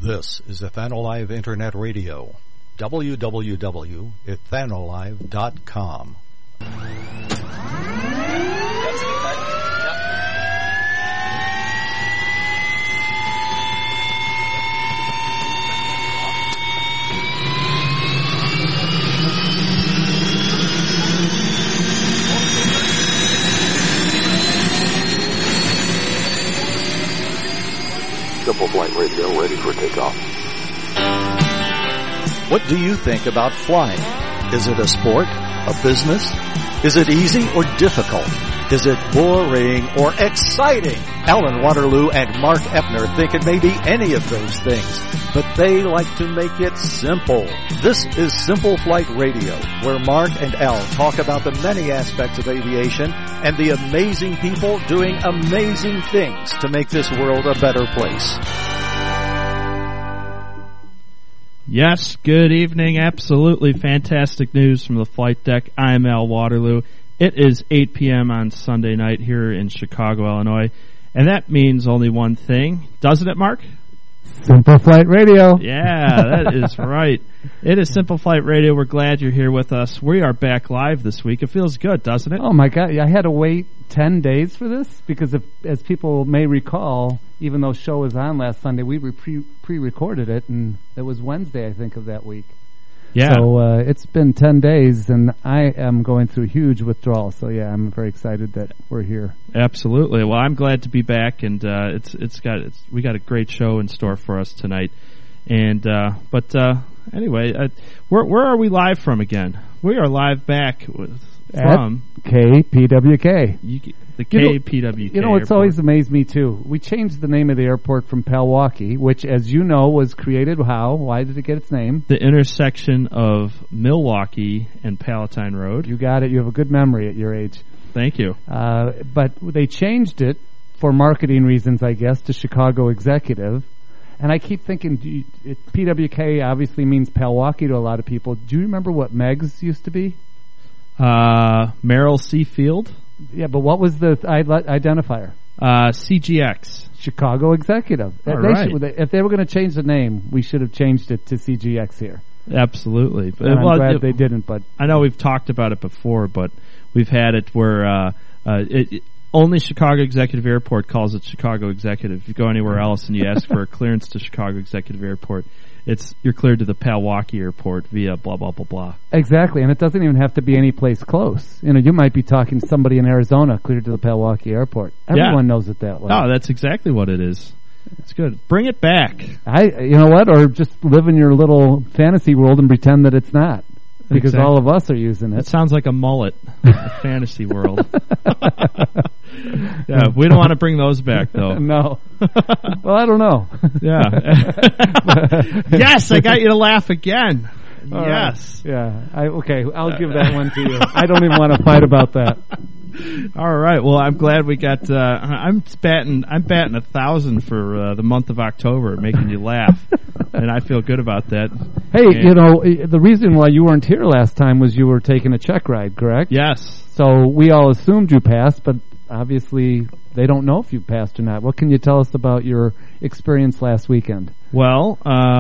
This is Ethanolive Internet Radio. www.ethanolive.com. Simple Flight Radio ready for takeoff. What do you think about flying? Is it a sport? A business? Is it easy or difficult? Is it boring or exciting? Alan Waterloo and Mark Eppner think it may be any of those things, but they like to make it simple. This is Simple Flight Radio, where Mark and Al talk about the many aspects of aviation and the amazing people doing amazing things to make this world a better place. Yes, good evening. Absolutely fantastic news from the flight deck. I'm Al Waterloo. It is 8 p.m. on Sunday night here in Chicago, Illinois, and that means only one thing. Doesn't it, Mark? Simple Flight Radio. Yeah, that is right. It is Simple Flight Radio. We're glad you're here with us. We are back live this week. It feels good, doesn't it? Oh, my God. I had to wait 10 days for this because, as people may recall, even though show was on last Sunday, we pre-recorded it, and it was Wednesday, I think, of that week. Yeah. So it's been 10 days, and I am going through huge withdrawal. So, yeah, I'm very excited that we're here. Absolutely. Well, I'm glad to be back, and we got a great show in store for us tonight. And anyway, where are we live from again? We are live back from KPWK. The KPWK. You know, it's always amazed me, too. We changed the name of the airport from Pewaukee, which, as you know, was created how? Why did it get its name? The intersection of Milwaukee and Palatine Road. You got it. You have a good memory at your age. Thank you. But they changed it for marketing reasons, I guess, to Chicago Executive. And I keep thinking, PWK obviously means Pewaukee to a lot of people. Do you remember what MEGS used to be? Merrill C. Field. Yeah, but what was the identifier? CGX. Chicago Executive. If they were going to change the name, we should have changed it to CGX here. Absolutely. I'm glad they didn't. But I know we've talked about it before, but we've had it where only Chicago Executive Airport calls it Chicago Executive. If you go anywhere else and you ask for a clearance to Chicago Executive Airport, you're cleared to the Pewaukee Airport via blah, blah, blah, blah. Exactly, and it doesn't even have to be any place close. You know, you might be talking to somebody in Arizona cleared to the Pewaukee Airport. Everyone knows it that way. Oh, that's exactly what it is. It's good. Bring it back. You know what? Or just live in your little fantasy world and pretend that it's not. Because all of us are using it. It sounds like a mullet, a fantasy world. Yeah, we don't want to bring those back, though. No. Well, I don't know. Yeah. Yes, I got you to laugh again. All yes. Right. Yeah. I'll give that one to you. I don't even want to fight about that. All right. Well, I'm glad we got. I'm batting 1,000 for the month of October, making you laugh, and I feel good about that. Hey, the reason why you weren't here last time was you were taking a check ride, correct? Yes. So we all assumed you passed, but obviously they don't know if you passed or not. What can you tell us about your experience last weekend? Well,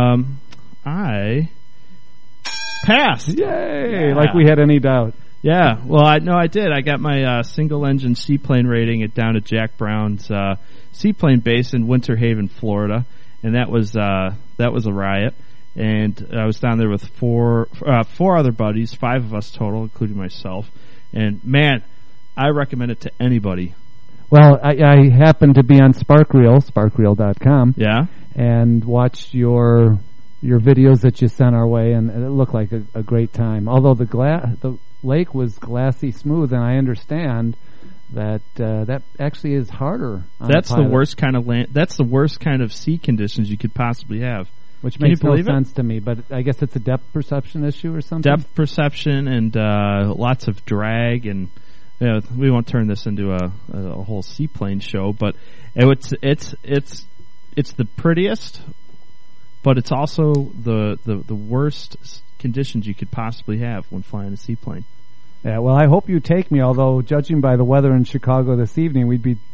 I passed. Yay! Yeah. Like we had any doubt. Yeah, well, I did. I got my single-engine seaplane rating down at Jack Brown's seaplane base in Winter Haven, Florida, and that was a riot. And I was down there with four other buddies, 5 of us total, including myself. And man, I recommend it to anybody. Well, I happened to be on sparkreel.com. Yeah, and watched your videos that you sent our way, and it looked like a great time. Although the lake was glassy smooth, and I understand that that actually is harder. That's the worst kind of land. That's the worst kind of sea conditions you could possibly have. Which makes no sense to me, but I guess it's a depth perception issue or something. Depth perception and lots of drag, and we won't turn this into a whole seaplane show, but it's the prettiest, but it's also the worst conditions you could possibly have when flying a seaplane. Yeah, well, I hope you take me, although judging by the weather in Chicago this evening, we'd be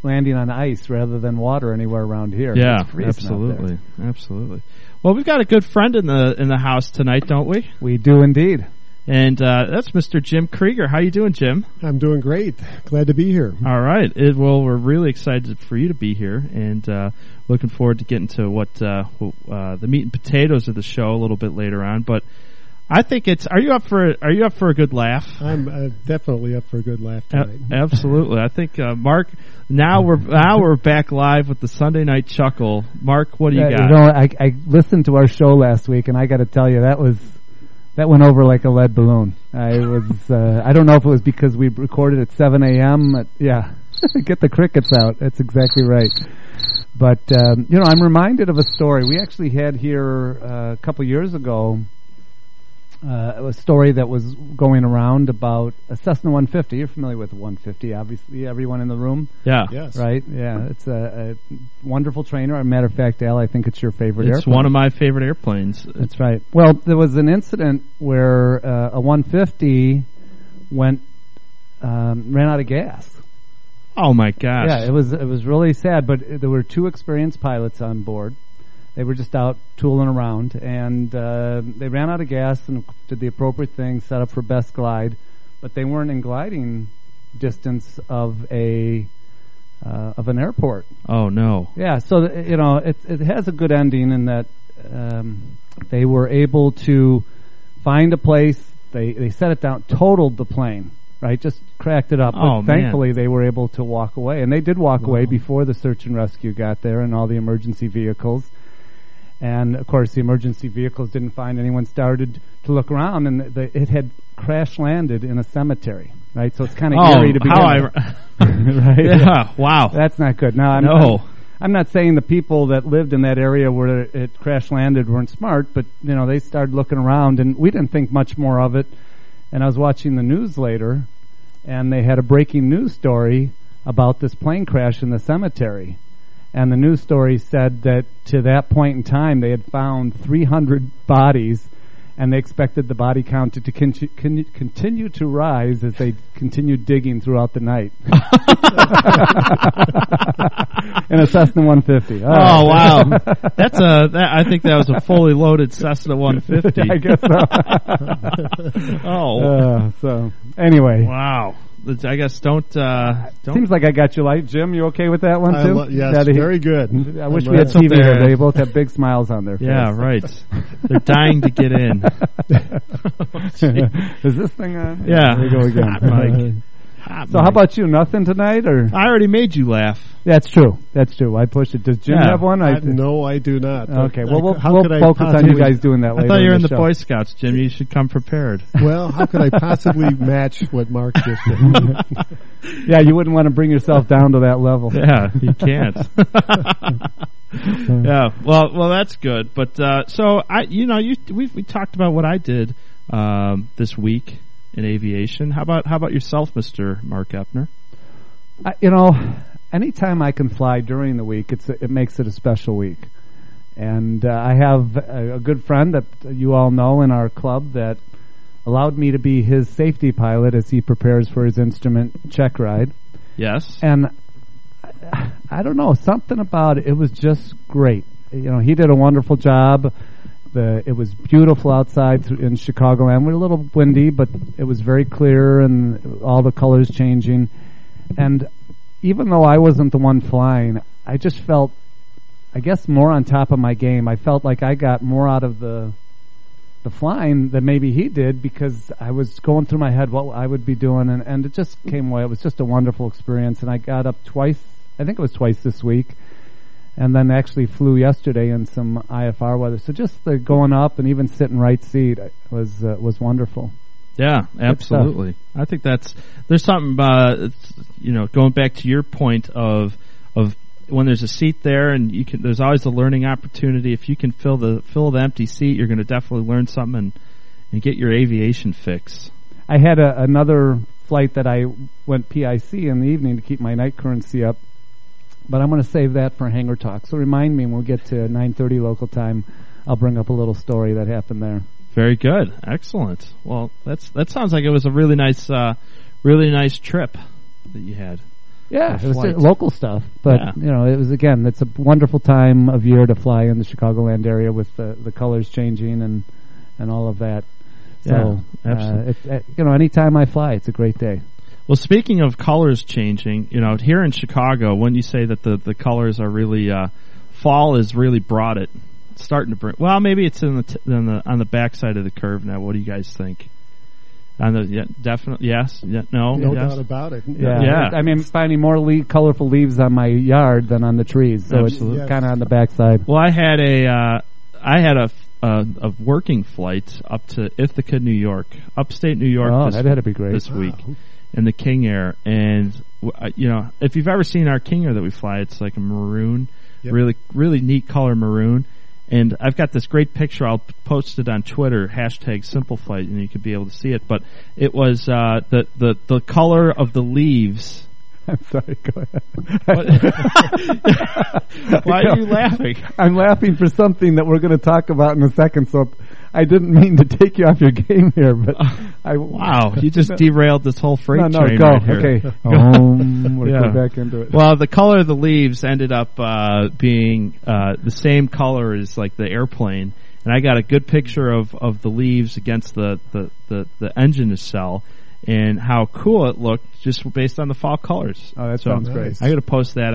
landing on ice rather than water anywhere around here. Yeah, It's freezing out there. absolutely. Well, we've got a good friend in the house tonight, don't we? We do indeed. And that's Mr. Jim Krieger. How you doing, Jim? I'm doing great. Glad to be here. All right. Well, we're really excited for you to be here, and looking forward to getting to what the meat and potatoes of the show a little bit later on. But I think Are you up for a good laugh? I'm definitely up for a good laugh tonight. Absolutely. I think Mark. Now we're back live with the Sunday Night Chuckle. Mark, what do you got? You know, I listened to our show last week, and I got to tell you that went over like a lead balloon. I don't know if it was because we recorded at 7 a.m. Yeah, get the crickets out. That's exactly right. But I'm reminded of a story we actually had here a couple years ago. A story that was going around about a Cessna 150. You're familiar with the 150, obviously, everyone in the room? Yeah. Yes. Right? Yeah. It's a wonderful trainer. As a matter of fact, Al, I think it's your favorite airplane. It's one of my favorite airplanes. That's right. Well, there was an incident where a 150 ran out of gas. Oh, my gosh. Yeah, it was really sad, but there were two experienced pilots on board. They were just out tooling around, and they ran out of gas and did the appropriate thing, set up for best glide, but they weren't in gliding distance of an airport. Oh no! Yeah, so it has a good ending in that they were able to find a place. They set it down, totaled the plane, right? Just cracked it up. Oh, but thankfully, they were able to walk away, and they did walk away before the search and rescue got there and all the emergency vehicles. And, of course, the emergency vehicles didn't find anyone, started to look around, and it had crash-landed in a cemetery, right? So it's kind of eerie to begin with. Right? Yeah, wow. That's not good. Now, I'm not saying the people that lived in that area where it crash-landed weren't smart, but, they started looking around, and we didn't think much more of it. And I was watching the news later, and they had a breaking news story about this plane crash in the cemetery. And the news story said that to that point in time, they had found 300 bodies, and they expected the body count to continue to rise as they continued digging throughout the night. In a Cessna 150. Oh, wow. I think that was a fully loaded Cessna 150. I guess so. So, anyway. Wow. I guess don't. Seems like I got you light. Jim, you okay with that one too? Yes, very good. I wish we had TV here. They both have big smiles on their face. Yeah, right. They're dying to get in. Is this thing on? Yeah. There we go again. So how about you? Nothing tonight, or? I already made you laugh. That's true. I pushed it. Does Jim have one? No, I do not. Okay. Well, we'll focus on you guys doing that later. I thought you were in the show. Boy Scouts, Jim. You should come prepared. Well, how could I possibly match what Mark just did? Yeah, you wouldn't want to bring yourself down to that level. Yeah, you can't. Yeah. Well, that's good. But we talked about what I did this week in aviation. How about yourself, Mr. Mark Epner? Anytime I can fly during the week, it makes it a special week. And I have a good friend that you all know in our club that allowed me to be his safety pilot as he prepares for his instrument check ride. Yes. And I don't know, something about it was just great. He did a wonderful job. It was beautiful outside in Chicagoland. We're a little windy, but it was very clear and all the colors changing. And even though I wasn't the one flying, I just felt, I guess, more on top of my game. I felt like I got more out of the flying than maybe he did, because I was going through my head what I would be doing, and it just came away. It was just a wonderful experience, and I got up twice. I think it was twice this week. And then actually flew yesterday in some IFR weather. So just the going up and even sitting right seat was wonderful. Yeah, absolutely. I think there's something going back to your point of when there's a seat there, and there's always a learning opportunity. If you can fill the empty seat, you're going to definitely learn something and get your aviation fix. I had another flight that I went PIC in the evening to keep my night currency up. But I'm going to save that for Hangar Talk. So remind me when we get to 9:30 local time, I'll bring up a little story that happened there. Very good, excellent. Well, that sounds like it was a really nice trip that you had. Yeah, it was flight. local stuff, but Yeah. it was again. It's a wonderful time of year to fly in the Chicagoland area with the colors changing and all of that. So, absolutely. Anytime I fly, it's a great day. Well, speaking of colors changing, here in Chicago, when you say that the colors are really fall has really brought it, it's starting to bring. Well, maybe it's on the backside of the curve now. What do you guys think? Definitely, yes, no yes. doubt about it. Yeah. I mean, finding more colorful leaves on my yard than on the trees, so Absolutely. it's kind of on the backside. Well, I had a working flight up to Ithaca, New York, upstate New York. Oh, that had to be great this week in the King Air, and if you've ever seen our King Air that we fly, it's like a maroon, really really neat color maroon. And I've got this great picture. I'll post it on Twitter, #SimpleFlight, and you could be able to see it. But it was the color of the leaves. I'm sorry, go ahead. Why are you laughing? I'm laughing for something that we're going to talk about in a second, so I didn't mean to take you off your game here, but wow, you just derailed this whole freight train go. right here. Okay. We'll go back into it. Well, the color of the leaves ended up being the same color as like the airplane, and I got a good picture of the leaves against the engine nacelle and how cool it looked just based on the fall colors. Oh, that sounds great. I got to post that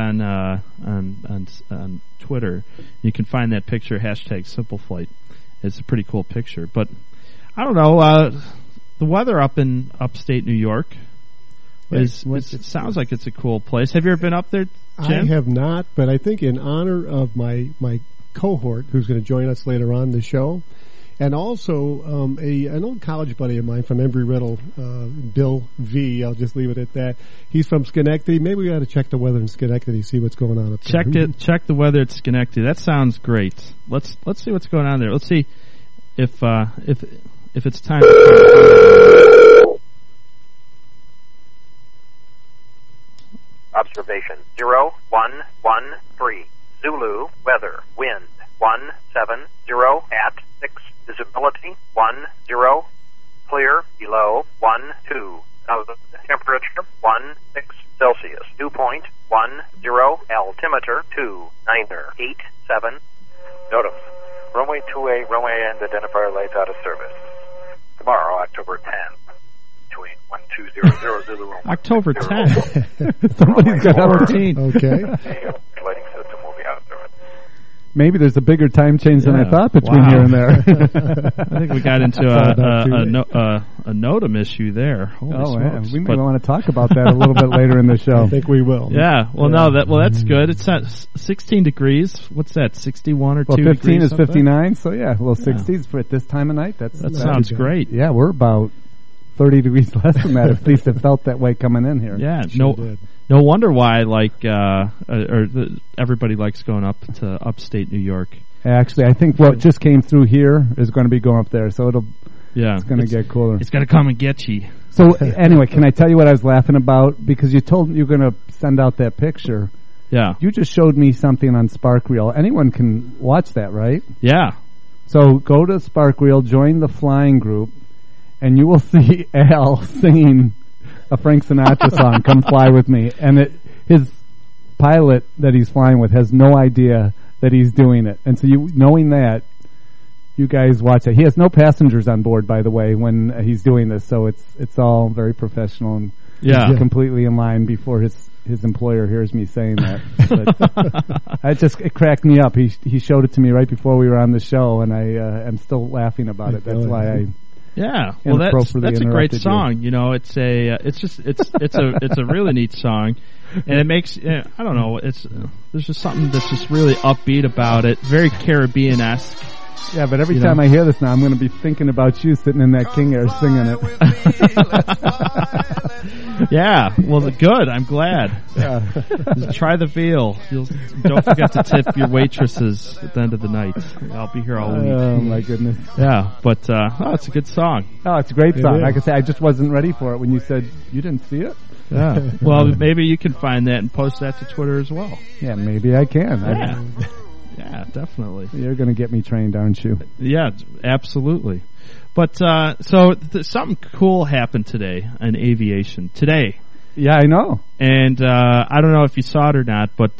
on Twitter. You can find that picture #SimpleFlight. It's a pretty cool picture, but I don't know. The weather up in upstate New York it sounds like it's a cool place. Have you ever been up there, Jim? I have not, but I think in honor of my cohort who's going to join us later on the show, and also an old college buddy of mine from Embry-Riddle, Bill V. I'll just leave it at that. He's from Schenectady. Maybe we ought to check the weather in Schenectady, see what's going on up there. Check the weather at Schenectady. That sounds great. Let's see what's going on there. Let's see if it's time to Observation 0113 Zulu weather wind 170 at 6 visibility 10 clear below 12 temperature 16 Celsius 2.10 altimeter 2987 Notum. Runway 2A, runway end identifier lights out of service. Tomorrow, October 10th, between 1200 Zulu and October 10th. Somebody's got 14. Okay. lighting system will be out of service. Maybe there's a bigger time change than I thought between here and there. I think we got into a NOTAM issue there. We may want to talk about that a little bit later in the show. I think we will. Yeah. Well, that's good. It's at 16 degrees. What's that? 61 or 2 degrees? 15 is 59. So little 60s for at this time of night. That sounds great. Yeah, we're about 30 degrees less than that. At least it felt that way coming in here. Yeah. Did. No wonder why everybody likes going up to upstate New York. Actually, I think what just came through here is going to be going up there, so it's going to get cooler. It's going to come and get you. So anyway, can I tell you what I was laughing about? Because you told me you were going to send out that picture. Yeah. You just showed me something on Spark Reel. Anyone can watch that, right? Yeah. So go to Spark Reel, join the flying group, and you will see Al singing a Frank Sinatra song, Come Fly With Me. And his pilot that he's flying with has no idea that he's doing it. And so knowing that, you guys watch it. He has no passengers on board, by the way, when he's doing this, so it's all very professional and completely in line before his employer hears me saying that. But it cracked me up. He showed it to me right before we were on the show, and I am still laughing about it. That's why I... Yeah, well, that's a great song. You know, it's a really neat song, and it makes I don't know. There's just something that's just really upbeat about it, very Caribbean-esque. Yeah, but every time I hear this now, I'm going to be thinking about you sitting in that King Air singing it. Yeah, well, good. I'm glad. Yeah. Try the veal. Don't forget to tip your waitresses at the end of the night. I'll be here all week. Oh, my goodness. Yeah, but it's a good song. Oh, it's a great song. Like I say, I just wasn't ready for it when you said you didn't see it. Yeah. Well, maybe you can find that and post that to Twitter as well. Yeah, maybe I can. Yeah. Yeah, definitely. You're going to get me trained, aren't you? Yeah, absolutely. But something cool happened today in aviation. Today, Yeah, I know. And I don't know if you saw it or not, but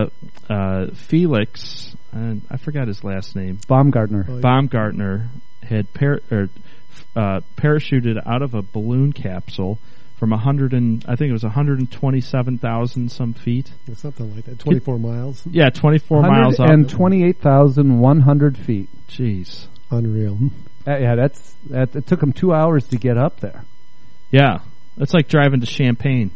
Felix, and I forgot his last name, Baumgartner. Baumgartner had parachuted out of a balloon capsule from I think it was 127,000 some feet. Something like that. 24 miles. Yeah, 24 miles up. And 28,100 feet. Jeez. Unreal. Yeah, it took him 2 hours to get up there. Yeah. That's like driving to Champaign.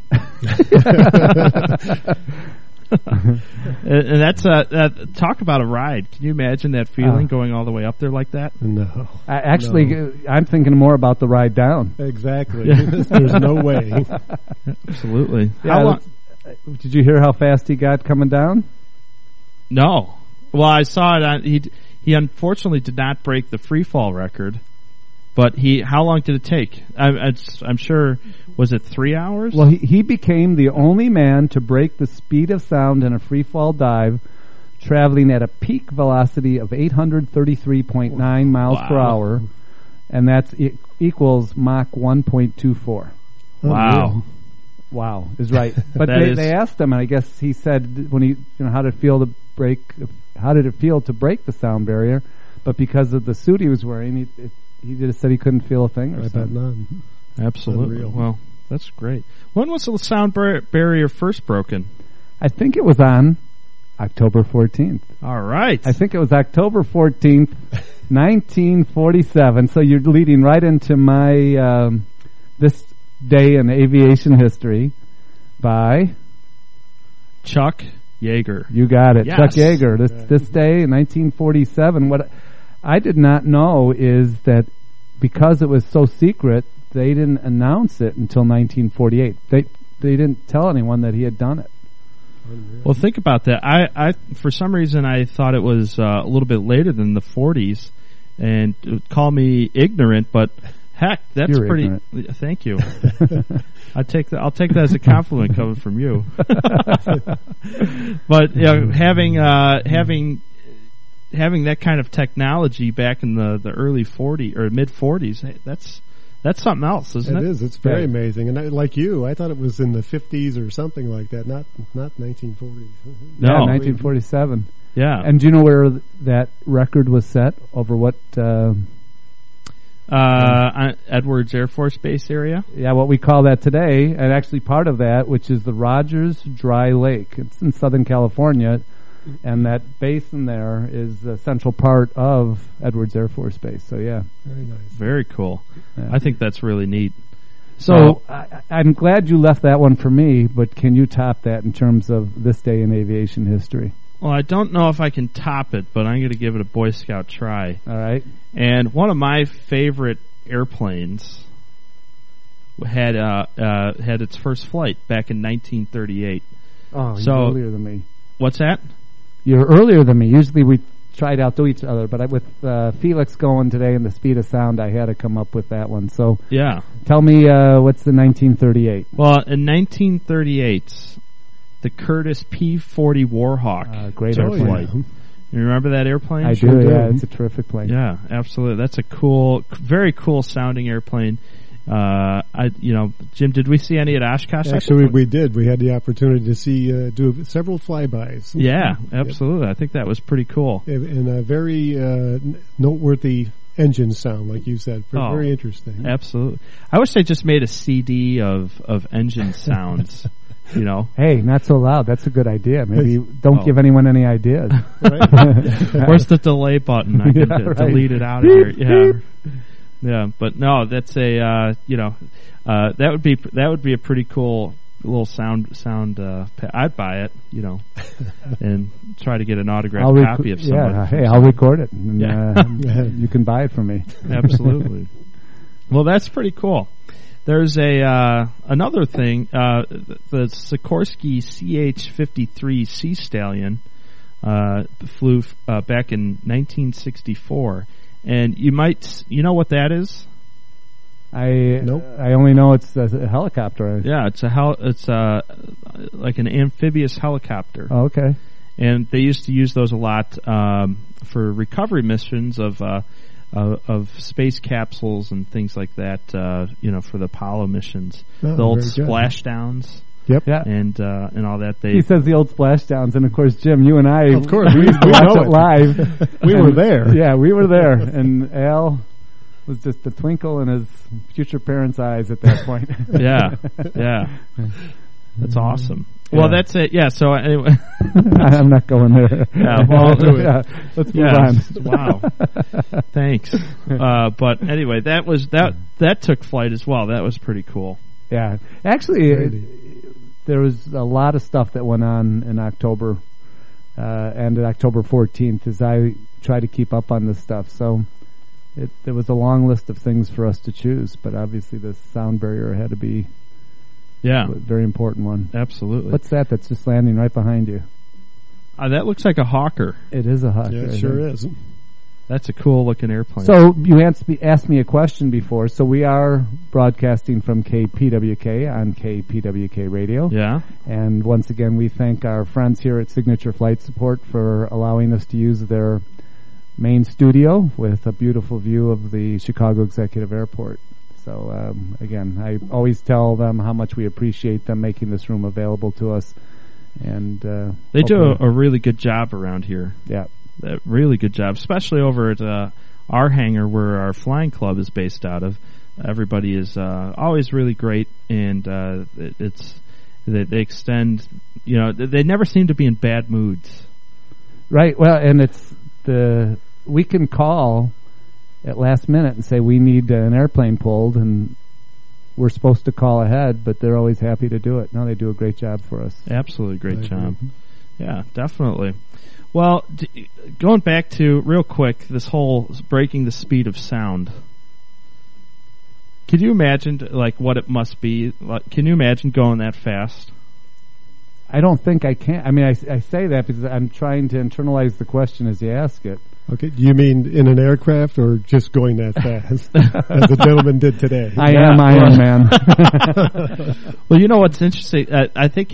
And that's talk about a ride. Can you imagine that feeling going all the way up there like that? No. I'm thinking more about the ride down. Exactly. There's no way. Absolutely. Yeah, did you hear how fast he got coming down? No. Well, I saw it. He unfortunately did not break the free fall record. But how long did it take? I'm sure, was it 3 hours? Well, he became the only man to break the speed of sound in a free fall dive, traveling at a peak velocity of 833.9 miles per hour, and that's equals Mach 1.24. Wow. Wow is right. But they asked him, and I guess he said how did it feel to break the sound barrier? But because of the suit he was wearing, he just said he couldn't feel a thing or something. None. Absolutely. Unreal. Well, that's great. When was the sound barrier first broken? I think it was on October 14th. All right. I think it was October 14th, 1947. So you're leading right into my this day in aviation history by Chuck Yeager. You got it. Yes. Chuck Yeager. This day in 1947. What I did not know is that because it was so secret, they didn't announce it until 1948. They didn't tell anyone that he had done it. Well, think about that. I for some reason I thought it was a little bit later than the 40s, and call me ignorant, but heck, that's You're pretty. ignorant. Thank you. I'll take that as a compliment coming from you. But having that kind of technology back in the early 40s or mid 40s, hey, that's something else, isn't it? It is. It's very amazing. And I thought it was in the 50s or something like that, not 1940s. No. Yeah, 1947. Yeah. And do you know where that record was set? Over what? Edwards Air Force Base area? Yeah, what we call that today, and actually part of that, which is the Rogers Dry Lake. It's in Southern California. And that basin there is a central part of Edwards Air Force Base. So, yeah. Very nice. Very cool. Yeah. I think that's really neat. So, I'm glad you left that one for me, but can you top that in terms of this day in aviation history? Well, I don't know if I can top it, but I'm going to give it a Boy Scout try. All right. And one of my favorite airplanes had its first flight back in 1938. Oh, you're earlier than me. What's that? You're earlier than me. Usually we try to outdo each other, but with Felix going today and the speed of sound, I had to come up with that one. So yeah, tell me what's the 1938? Well, in 1938, the Curtiss P-40 Warhawk great took airplane. flight. You remember that airplane? I do. Yeah, it's a terrific plane. Yeah, absolutely. That's a very cool sounding airplane. Jim, did we see any at Oshkosh? Actually, we did. We had the opportunity to see do several flybys. Yeah, absolutely. I think that was pretty cool. And a very noteworthy engine sound, like you said. Very interesting. Absolutely. I wish they just made a CD of engine sounds. Hey, not so loud. That's a good idea. Maybe don't give anyone any ideas. Where's the delay button? I can delete it out of here. Yeah. Yeah, but no, that's that would be a pretty cool little sound. I'd buy it, and try to get an autographed copy of someone. Yeah, hey, I'll record it, and you can buy it from me. Absolutely. Well, that's pretty cool. There's another thing. The Sikorsky CH-53 Sea Stallion flew back in 1964. And you know what that is? Nope. I only know it's a helicopter. Yeah, it's like an amphibious helicopter. Oh, okay. And they used to use those a lot for recovery missions of of space capsules and things like that. For the Apollo missions, Oh, the old very good. splashdowns. Yep. Yeah. And all that. He says the old splashdowns, and of course, Jim, you and I, Of course, we watched know it it. live. We were there. Yeah, we were there, and Al was just a twinkle in his future parents' eyes at that point. Yeah. That's awesome. Yeah. Well, that's it. Yeah. So anyway, I'm not going there. Yeah, well, yeah, let's move yeah. on. Wow. Thanks. But anyway, that took flight as well. That was pretty cool. Yeah, actually, Really? there was a lot of stuff that went on in October, and October 14th, as I try to keep up on this stuff. So there was a long list of things for us to choose, but obviously the sound barrier had to be Yeah. a very important one. Absolutely. What's that that's just landing right behind you? That looks like a Hawker. It is a Hawker. Yeah, I it sure think. is. That's a cool looking airplane. So you asked me a question before. So we are broadcasting from KPWK on KPWK Radio. yeah. And once again, we thank our friends here at Signature Flight Support for allowing us to use their main studio with a beautiful view of the Chicago Executive Airport. So again, I always tell them how much we appreciate them making this room available to us. And They do hopefully- a really good job around here. yeah. A really good job, especially over at our hangar where our flying club is based out of. Everybody is always really great, and they extend. They never seem to be in bad moods. Right. Well, and we can call at last minute and say we need an airplane pulled, and we're supposed to call ahead, but they're always happy to do it. No, they do a great job for us. Absolutely great I job. agree. Yeah, definitely. Well, going back to real quick, this whole breaking the speed of sound. Could you imagine what it must be? Can you imagine going that fast? I don't think I can. I mean, I say that because I'm trying to internalize the question as you ask it. Okay, do you mean in an aircraft or just going that fast, as the gentleman did today? I am Iron Man. Well, you know what's interesting? I think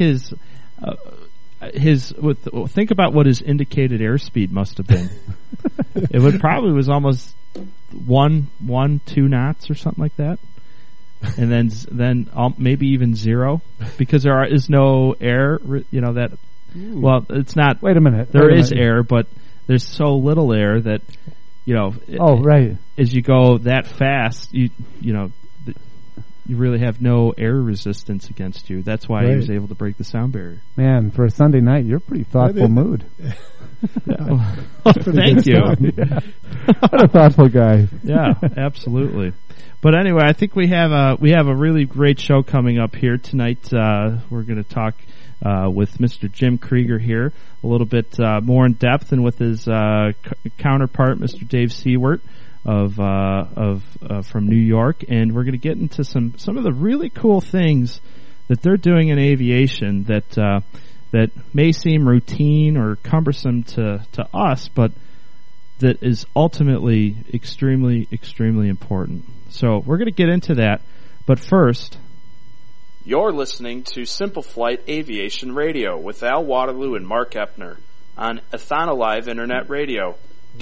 think about what his indicated airspeed must have been. It probably was almost 2 knots or something like that, and then maybe even 0 because there is no air. That. Well, it's not. Wait a minute. There is air, but there's so little air that Oh, right. as you go that fast, you really have no air resistance against you. That's why he was able to break the sound barrier. Man, for a Sunday night, you're a pretty thoughtful mood. Thank you. Yeah. What a thoughtful guy. Yeah, absolutely. But anyway, I think we have a really great show coming up here tonight. We're going to talk with Mr. Jim Krieger here a little bit more in depth, and with his counterpart, Mr. Dave Seward from New York, and we're going to get into some of the really cool things that they're doing in aviation that may seem routine or cumbersome to us, but that is ultimately extremely, extremely important. So we're going to get into that, but first, you're listening to Simple Flight Aviation Radio with Al Waterloo and Mark Epner on Athonalive Internet Radio,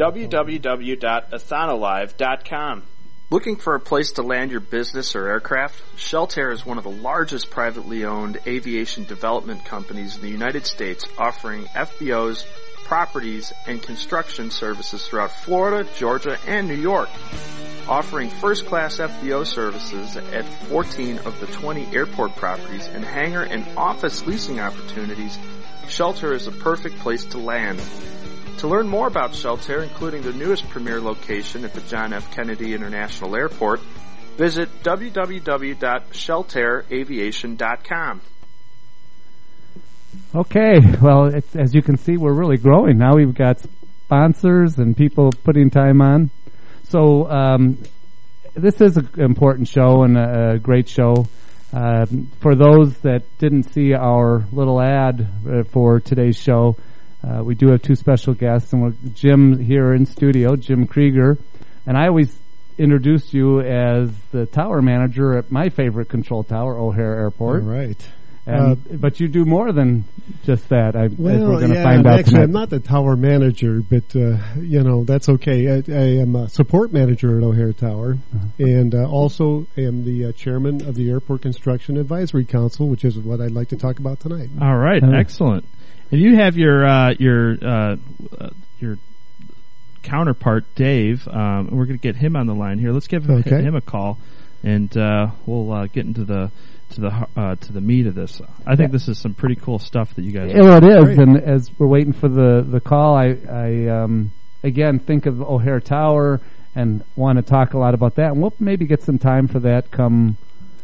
www.athonalive.com. Looking for a place to land your business or aircraft? Sheltair is one of the largest privately owned aviation development companies in the United States, offering FBOs, properties, and construction services throughout Florida, Georgia, and New York. Offering first-class FBO services at 14 of the 20 airport properties and hangar and office leasing opportunities, Sheltair is a perfect place to land. To learn more about Sheltair, including the newest premier location at the John F. Kennedy International Airport, visit www.sheltairaviation.com. Okay, well, as you can see, we're really growing. Now we've got sponsors and people putting time on. So this is an important show and a great show. For those that didn't see our little ad for today's show, we do have 2 special guests, and we're Jim here in studio, Jim Krieger, and I always introduced you as the tower manager at my favorite control tower, O'Hare Airport. All right. But you do more than just that. As we're going to find out actually, tonight. I'm not the tower manager, but that's okay. I am a support manager at O'Hare Tower, and also am the chairman of the Airport Construction Advisory Council, which is what I'd like to talk about tonight. All right, excellent. And you have your counterpart, Dave. We're going to get him on the line here. Let's give him a call, and we'll get into the meat of this. I think this is some pretty cool stuff that you guys. Well, it is, and as we're waiting for the call, I again think of O'Hare Tower and want to talk a lot about that, and we'll maybe get some time for that come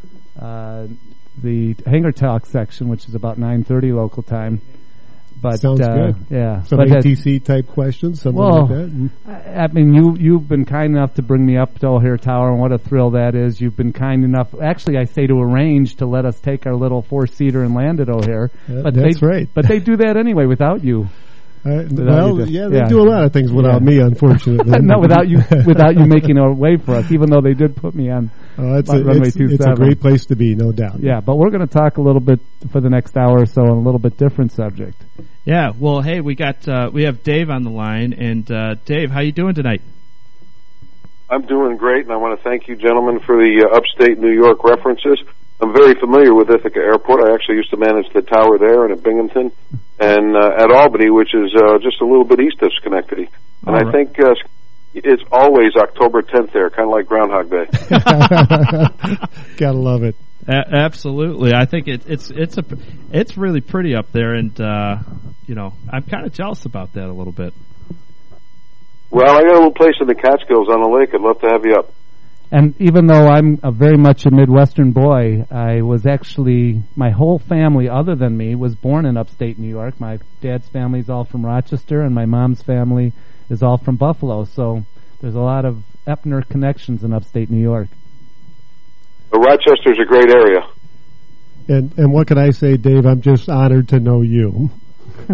the Hangar Talk section, which is about 9:30 local time. But sounds good. Yeah, some ATC type questions, something like that. I mean, you've been kind enough to bring me up to O'Hare Tower, and what a thrill that is. You've been kind enough, actually, I say to arrange to let us take our little 4-seater and land at O'Hare. That's right. But they do that anyway without you. They do a lot of things without me, unfortunately. No, without you making a way for us, even though they did put me on runway 27. It's a great place to be, no doubt. Yeah, but we're going to talk a little bit for the next hour or so on a little bit different subject. Yeah, well, hey, we have Dave on the line, and Dave, how you doing tonight? I'm doing great, and I want to thank you, gentlemen, for the upstate New York references. I'm very familiar with Ithaca Airport. I actually used to manage the tower there and at Binghamton and at Albany, which is just a little bit east of Schenectady. And I think it's always October 10th there, kind of like Groundhog Day. Gotta love it. Absolutely. I think it's really pretty up there, and I'm kind of jealous about that a little bit. Well, I got a little place in the Catskills on the lake. I'd love to have you up. And even though I'm very much a Midwestern boy, I was actually, my whole family other than me was born in upstate New York. My dad's family is all from Rochester, and my mom's family is all from Buffalo. So there's a lot of Epner connections in upstate New York. Well, Rochester's a great area. And what can I say, Dave? I'm just honored to know you. He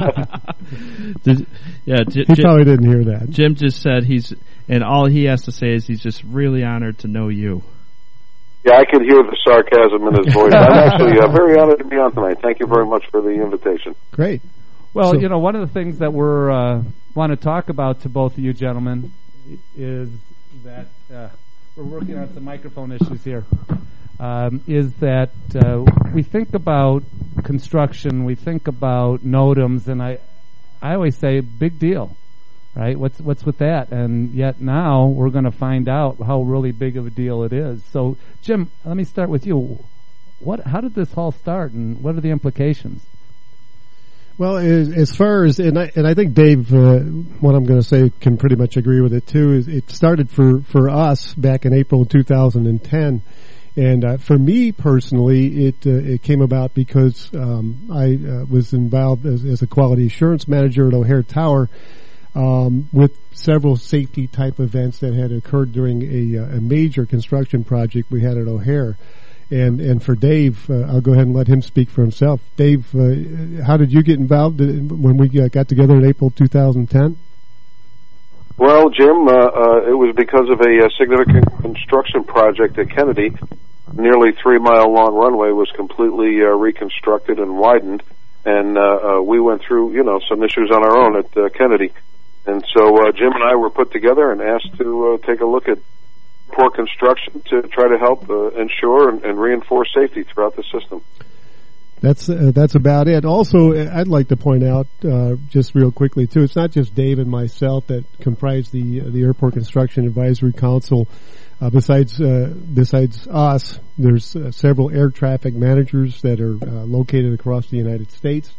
probably didn't hear that. Jim just said and all he has to say is he's just really honored to know you. Yeah, I could hear the sarcasm in his voice. I'm actually very honored to be on tonight. Thank you very much for the invitation. Great. Well, one of the things that we're want to talk about to both of you gentlemen is that we're working on some microphone issues here. Is that we think about construction, we think about NOTAMs, and I always say big deal, right? What's with that? And yet now we're going to find out how really big of a deal it is. So, Jim, let me start with you. How did this all start, and what are the implications? Well, as far as and I think Dave, what I'm going to say can pretty much agree with it too. Is it started for us back in April 2010. And for me personally, it came about because I was involved as a quality assurance manager at O'Hare Tower with several safety type events that had occurred during a major construction project we had at O'Hare. And for Dave, I'll go ahead and let him speak for himself. Dave, how did you get involved when we got together in April 2010? Well, Jim, it was because of a significant construction project at Kennedy. Nearly 3-mile long runway was completely reconstructed and widened, and we went through, some issues on our own at Kennedy. And so Jim and I were put together and asked to take a look at port construction to try to help ensure and reinforce safety throughout the system. That's about it. Also, I'd like to point out just real quickly too. It's not just Dave and myself that comprise the Airport Construction Advisory Council. Besides us, there's several air traffic managers that are located across the United States,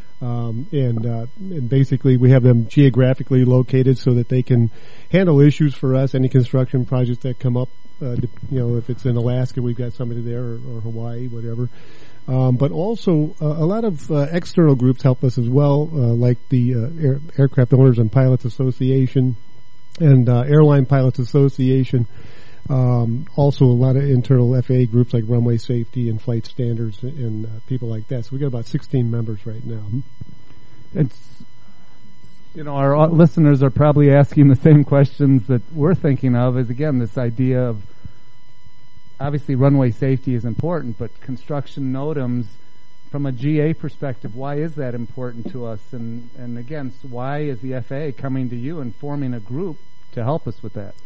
and basically we have them geographically located so that they can handle issues for us. Any construction projects that come up, if it's in Alaska, we've got somebody there, or Hawaii, whatever. But also, a lot of external groups help us as well, like the Aircraft Owners and Pilots Association and Airline Pilots Association. Also, a lot of internal FAA groups like Runway Safety and Flight Standards and people like that. So we got about 16 members right now. It's, our listeners are probably asking the same questions that we're thinking of. Is again this idea of, obviously, runway safety is important, but construction NOTAMs from a GA perspective, why is that important to us? And again, why is the FAA coming to you and forming a group to help us with that?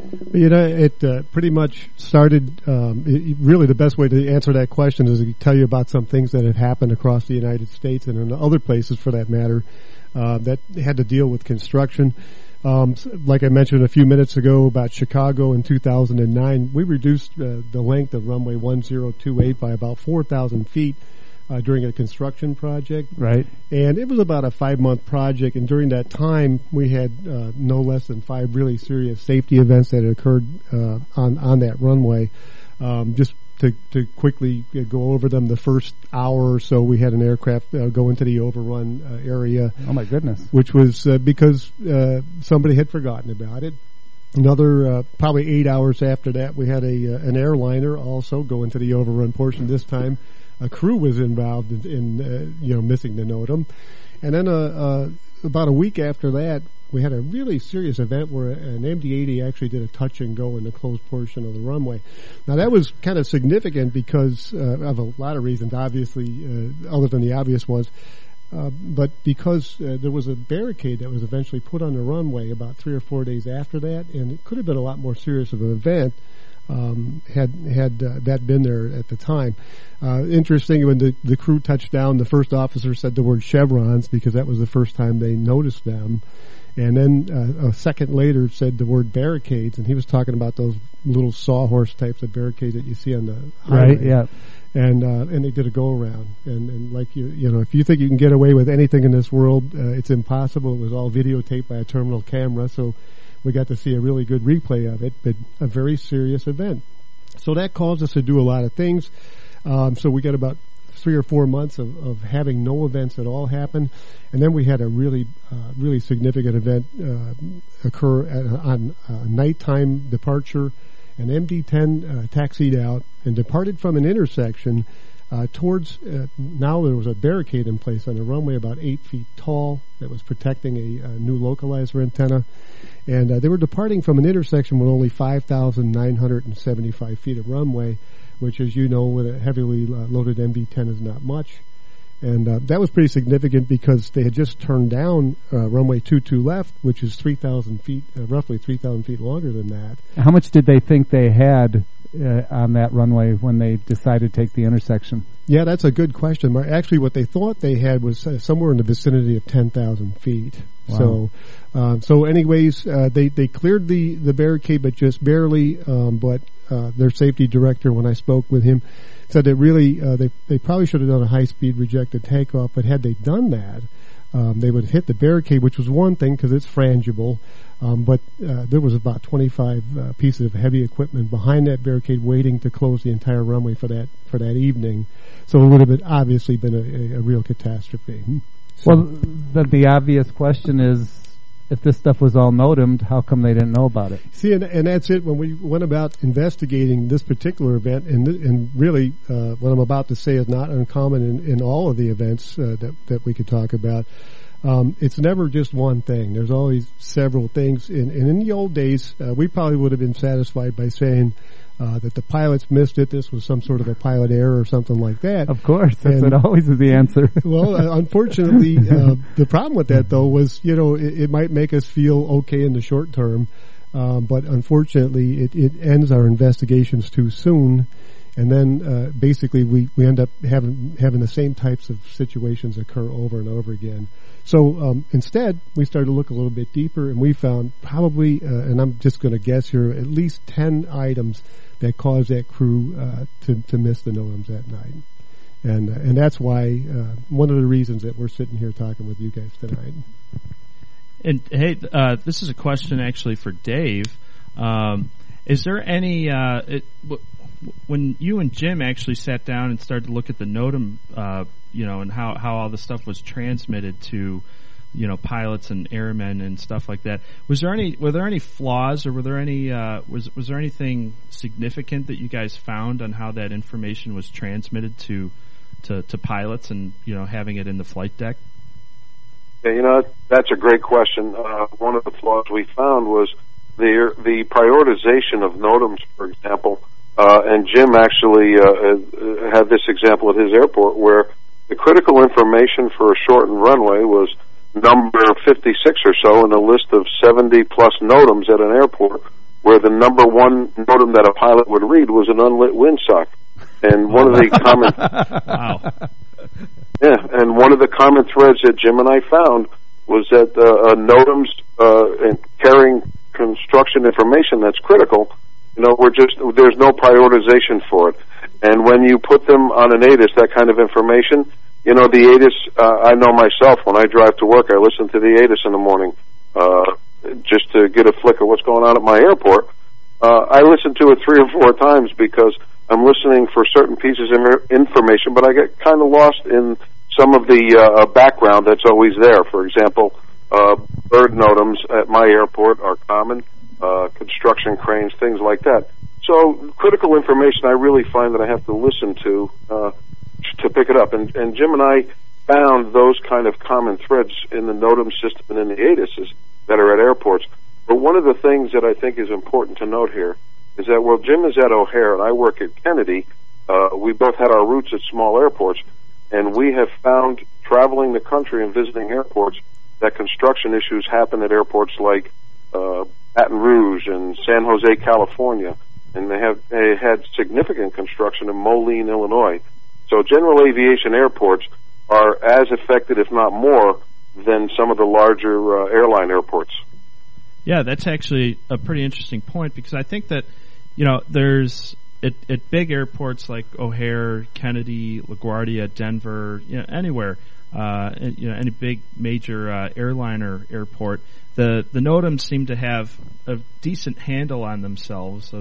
It pretty much started, really the best way to answer that question is to tell you about some things that had happened across the United States and in other places for that matter, that had to deal with construction. Like I mentioned a few minutes ago about Chicago in 2009, we reduced the length of runway 1028 by about 4,000 feet during a construction project. Right. And it was about a 5-month project, and during that time we had no less than 5 really serious safety events that had occurred on that runway. Just to quickly go over them, the first hour or so we had an aircraft go into the overrun area. Oh my goodness. Which was because somebody had forgotten about it. Another probably 8 hours after that we had an airliner also go into the overrun portion. This time a crew was involved in missing the NOTAM. And then about a week after that we had a really serious event where an MD-80 actually did a touch and go in the closed portion of the runway. Now that was kind of significant because of a lot of reasons, obviously, other than the obvious ones. But because there was a barricade that was eventually put on the runway about 3 or 4 days after that, and it could have been a lot more serious of an event had that been there at the time. Interesting, when the crew touched down, the first officer said the word chevrons because that was the first time they noticed them. And then a second later said the word barricades, and he was talking about those little sawhorse types of barricades that you see on the highway. Right, yeah. And they did a go around, and like if you think you can get away with anything in this world, it's impossible. It was all videotaped by a terminal camera, so we got to see a really good replay of it, but a very serious event. So that caused us to do a lot of things. So we got about 3 or 4 months of having no events at all happen, and then we had a really significant event occur on nighttime departure. An MD-10 taxied out and departed from an intersection towards, now there was a barricade in place on the runway about 8 feet tall that was protecting a new localizer antenna. And they were departing from an intersection with only 5,975 feet of runway, which, as you know, with a heavily loaded MD-10 is not much. And that was pretty significant because they had just turned down runway 22 left, which is 3,000 feet, roughly 3,000 feet longer than that. How much did they think they had on that runway when they decided to take the intersection? Yeah, that's a good question. Actually, what they thought they had was somewhere in the vicinity of 10,000 feet. Wow. So anyways, they cleared the barricade, but just barely. But their safety director, when I spoke with him, said that really they probably should have done a high-speed rejected takeoff, but had they done that, they would hit the barricade, which was one thing because it's frangible, but there was about 25 pieces of heavy equipment behind that barricade waiting to close the entire runway for that evening. So it would have obviously been a real catastrophe. So, well, the obvious question is, if this stuff was all NOTAM'd, how come they didn't know about it? See, and that's it. When we went about investigating this particular event, and really what I'm about to say is not uncommon in all of the events that we could talk about. It's never just one thing. There's always several things. And in the old days, we probably would have been satisfied by saying that the pilots missed it. This was some sort of a pilot error or something like that. Of course, that's what always is the answer. Well, unfortunately, the problem with that though was, it might make us feel okay in the short term, but unfortunately, it ends our investigations too soon, and then basically we end up having the same types of situations occur over and over again. So instead, we started to look a little bit deeper, and we found probably, and I'm just going to guess here, at least 10 items that caused that crew to miss the NOTAMs that night. And that's why one of the reasons that we're sitting here talking with you guys tonight. And hey, this is a question actually for Dave. Is there any when you and Jim actually sat down and started to look at the NOTAM, and how all the stuff was transmitted to, pilots and airmen and stuff like that, were there any flaws, or were there any was there anything significant that you guys found on how that information was transmitted to pilots and having it in the flight deck? Yeah, that's a great question. One of the flaws we found was the prioritization of NOTAMs, for example. And Jim actually had this example at his airport where the critical information for a shortened runway was number 56 or so in a list of 70-plus NOTAMs at an airport, where the number one NOTAM that a pilot would read was an unlit windsock. And one of the common... Wow. Yeah, and one of the common threads that Jim and I found was that NOTAMs and carrying construction information that's critical, there's no prioritization for it. And when you put them on an ATIS, that kind of information, the ATIS, I know myself, when I drive to work, I listen to the ATIS in the morning, just to get a flick of what's going on at my airport. I listen to it 3 or 4 times because I'm listening for certain pieces of information, but I get kind of lost in some of the background that's always there. For example, bird NOTAMs at my airport are common, construction cranes, things like that. So critical information I really find that I have to listen to pick it up. And Jim and I found those kind of common threads in the NOTAM system and in the ATISs that are at airports. But one of the things that I think is important to note here is that while Jim is at O'Hare and I work at Kennedy, we both had our roots at small airports, and we have found, traveling the country and visiting airports, that construction issues happen at airports like Baton Rouge and San Jose, California, and they had significant construction in Moline, Illinois. So general aviation airports are as affected, if not more, than some of the larger airline airports. Yeah, that's actually a pretty interesting point, because I think that, there's at big airports like O'Hare, Kennedy, LaGuardia, Denver, anywhere, any big major airliner airport, the NOTAMs seem to have a decent handle on themselves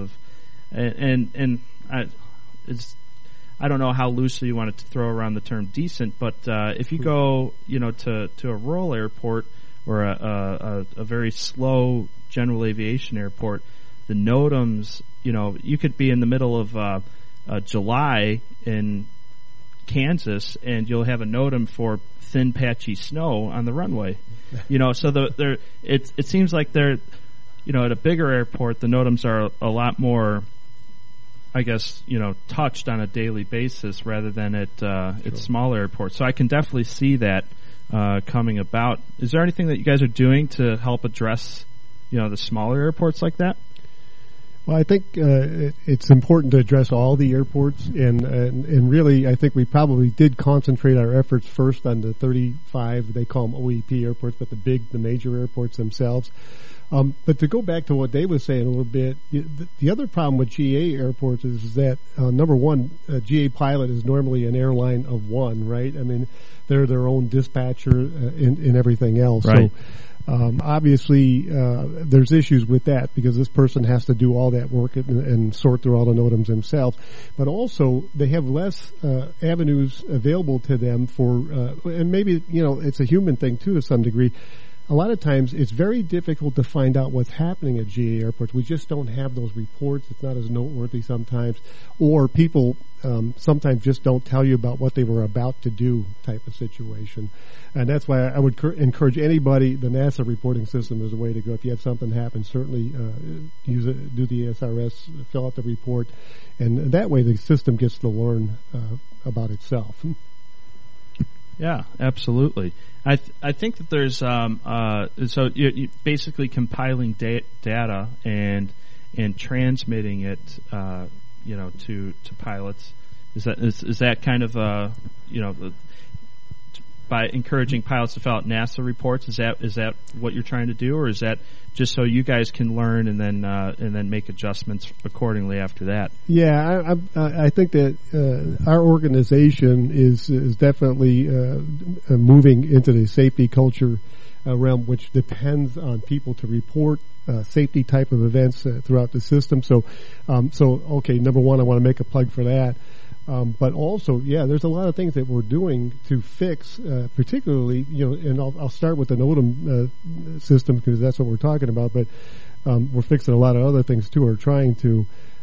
I don't know how loosely you wanted to throw around the term decent, but if you go, to a rural airport or a very slow general aviation airport, the NOTAMs, you could be in the middle of July in Kansas and you'll have a NOTAM for thin, patchy snow on the runway. So it seems like they're, at a bigger airport, the NOTAMs are a lot more, I guess, touched on a daily basis rather than at smaller airports. So I can definitely see that coming about. Is there anything that you guys are doing to help address, the smaller airports like that? Well, I think it's important to address all the airports, and really, I think we probably did concentrate our efforts first on the 35, they call them OEP airports, but the major airports themselves. But to go back to what Dave was saying a little bit, the other problem with GA airports is that, number one, a GA pilot is normally an airline of one, right? I mean, they're their own dispatcher and everything else. Right. So, obviously, there's issues with that because this person has to do all that work and sort through all the NOTAMs themselves. But also, they have less avenues available to them and maybe, it's a human thing too to some degree. A lot of times, it's very difficult to find out what's happening at GA airports. We just don't have those reports. It's not as noteworthy sometimes. Or people sometimes just don't tell you about what they were about to do type of situation. And that's why I would encourage anybody, the NASA reporting system is a way to go. If you have something happen, certainly do the ASRS, fill out the report. And that way the system gets to learn about itself. Yeah, absolutely. I think that there's so you're basically compiling data and transmitting it to pilots. Is that kind of by encouraging pilots to fill out NASA reports? Is that what you're trying to do, or is that just so you guys can learn and then make adjustments accordingly after that? Yeah, I think that our organization is definitely moving into the safety culture realm, which depends on people to report safety type of events throughout the system. So okay, number one, I want to make a plug for that. But also, there's a lot of things that we're doing to fix, particularly, and I'll start with the NOTAM system because that's what we're talking about. But we're fixing a lot of other things too, or trying to.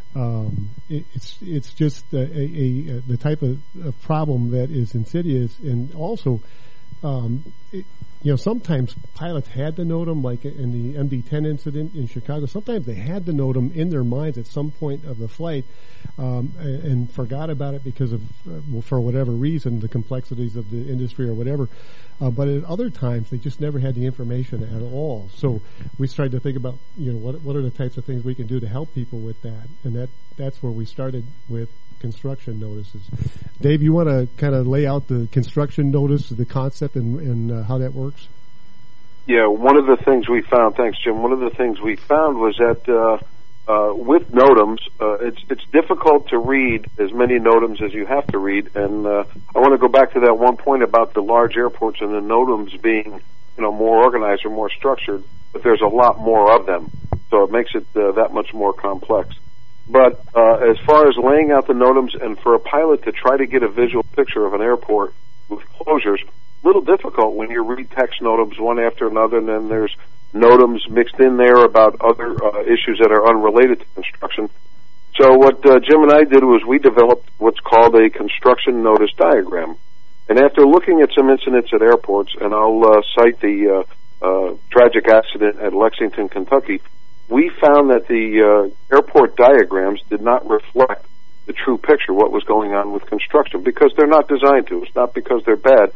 It's just the type of problem that is insidious, and also sometimes pilots had to note them, like in the MD-10 incident in Chicago. Sometimes they had to note them in their minds at some point of the flight, and forgot about it because of, for whatever reason, the complexities of the industry or whatever. But at other times, they just never had the information at all. So we started to think about, what are the types of things we can do to help people with that, and that's where we started with construction notices. Dave, you want to kind of lay out the construction notice, the concept, and how that works? Yeah, one of the things we found, thanks, Jim, one of the things we found was that with NOTAMs, it's difficult to read as many NOTAMs as you have to read, and I want to go back to that one point about the large airports and the NOTAMs being, more organized or more structured, but there's a lot more of them, so it makes it that much more complex. But as far as laying out the NOTAMs and for a pilot to try to get a visual picture of an airport with closures, a little difficult when you read text NOTAMs one after another, and then there's NOTAMs mixed in there about other issues that are unrelated to construction. So what Jim and I did was we developed what's called a construction notice diagram. And after looking at some incidents at airports, and I'll cite the tragic accident at Lexington, Kentucky, we found that the airport diagrams did not reflect the true picture, what was going on with construction, because they're not designed to. It's not because they're bad.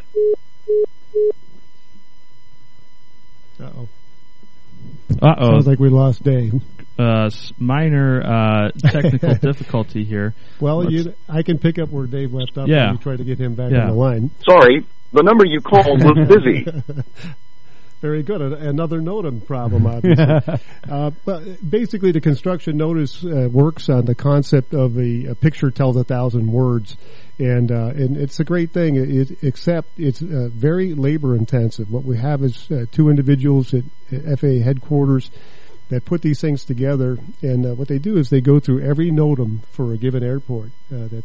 Uh-oh. Sounds like we lost Dave. Minor technical difficulty here. Well, I can pick up where Dave left off and try to get him back on the line. Sorry, the number you called was busy. Very good. Another NOTAM problem, obviously. But basically, the construction notice works on the concept of a picture tells 1,000 words, and it's a great thing. Except it's very labor intensive. What we have is two individuals at FAA headquarters that put these things together, and what they do is they go through every NOTAM for a given airport that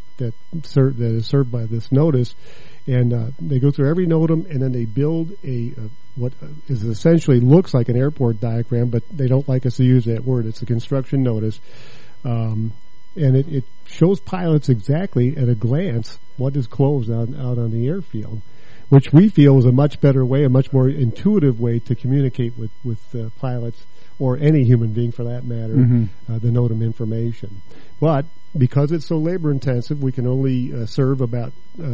is served by this notice. And they go through every NOTAM, and then they build what is essentially looks like an airport diagram, but they don't like us to use that word. It's a construction notice. And it shows pilots exactly at a glance what is closed out on the airfield, which we feel is a much better way, a much more intuitive way to communicate with pilots, or any human being for that matter, the NOTAM information. But because it's so labor intensive, we can only serve about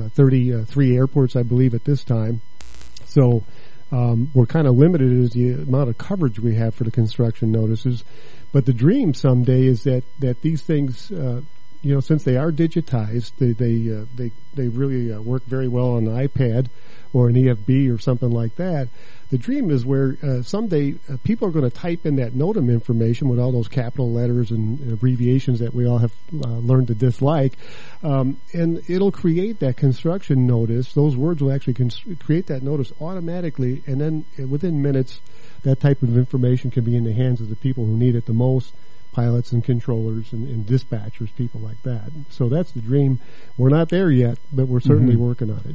33 airports, I believe, at this time. So we're kind of limited as the amount of coverage we have for the construction notices. But the dream someday is that these things, since they are digitized, they really work very well on an iPad or an EFB or something like that. The dream is where someday people are going to type in that NOTAM information with all those capital letters and abbreviations that we all have learned to dislike, and it'll create that construction notice. Those words will actually create that notice automatically, and then within minutes, that type of information can be in the hands of the people who need it the most, pilots and controllers and dispatchers, people like that. So that's the dream. We're not there yet, but we're certainly working on it.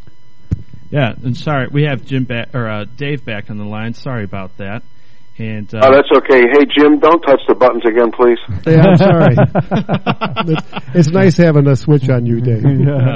Yeah, and sorry, we have Dave back on the line. Sorry about that. And that's okay. Hey, Jim, don't touch the buttons again, please. Yeah, I'm sorry. It's nice having a switch on you, Dave.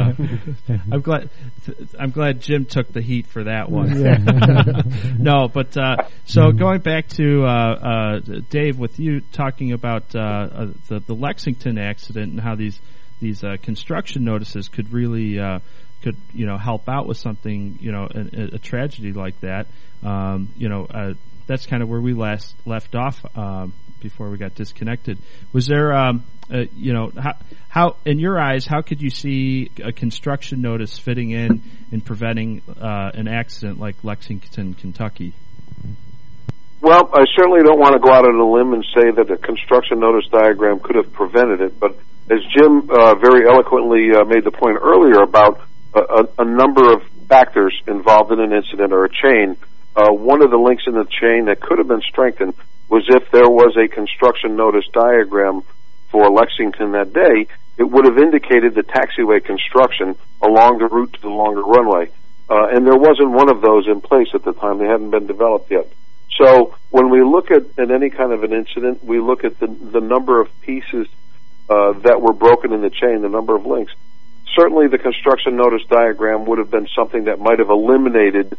I'm glad Jim took the heat for that one. No, but so going back to Dave, with you talking about the Lexington accident and how these construction notices could really help out with something, a tragedy like that. That's kind of where we left off before we got disconnected. Was there, how in your eyes, how could you see a construction notice fitting in preventing an accident like Lexington, Kentucky? Well, I certainly don't want to go out on a limb and say that a construction notice diagram could have prevented it, but as Jim very eloquently made the point earlier about a number of factors involved in an incident or a chain, one of the links in the chain that could have been strengthened was if there was a construction notice diagram for Lexington that day, it would have indicated the taxiway construction along the route to the longer runway. And there wasn't one of those in place at the time. They hadn't been developed yet. So when we look at any kind of an incident, we look at the number of pieces that were broken in the chain, the number of links. Certainly the construction notice diagram would have been something that might have eliminated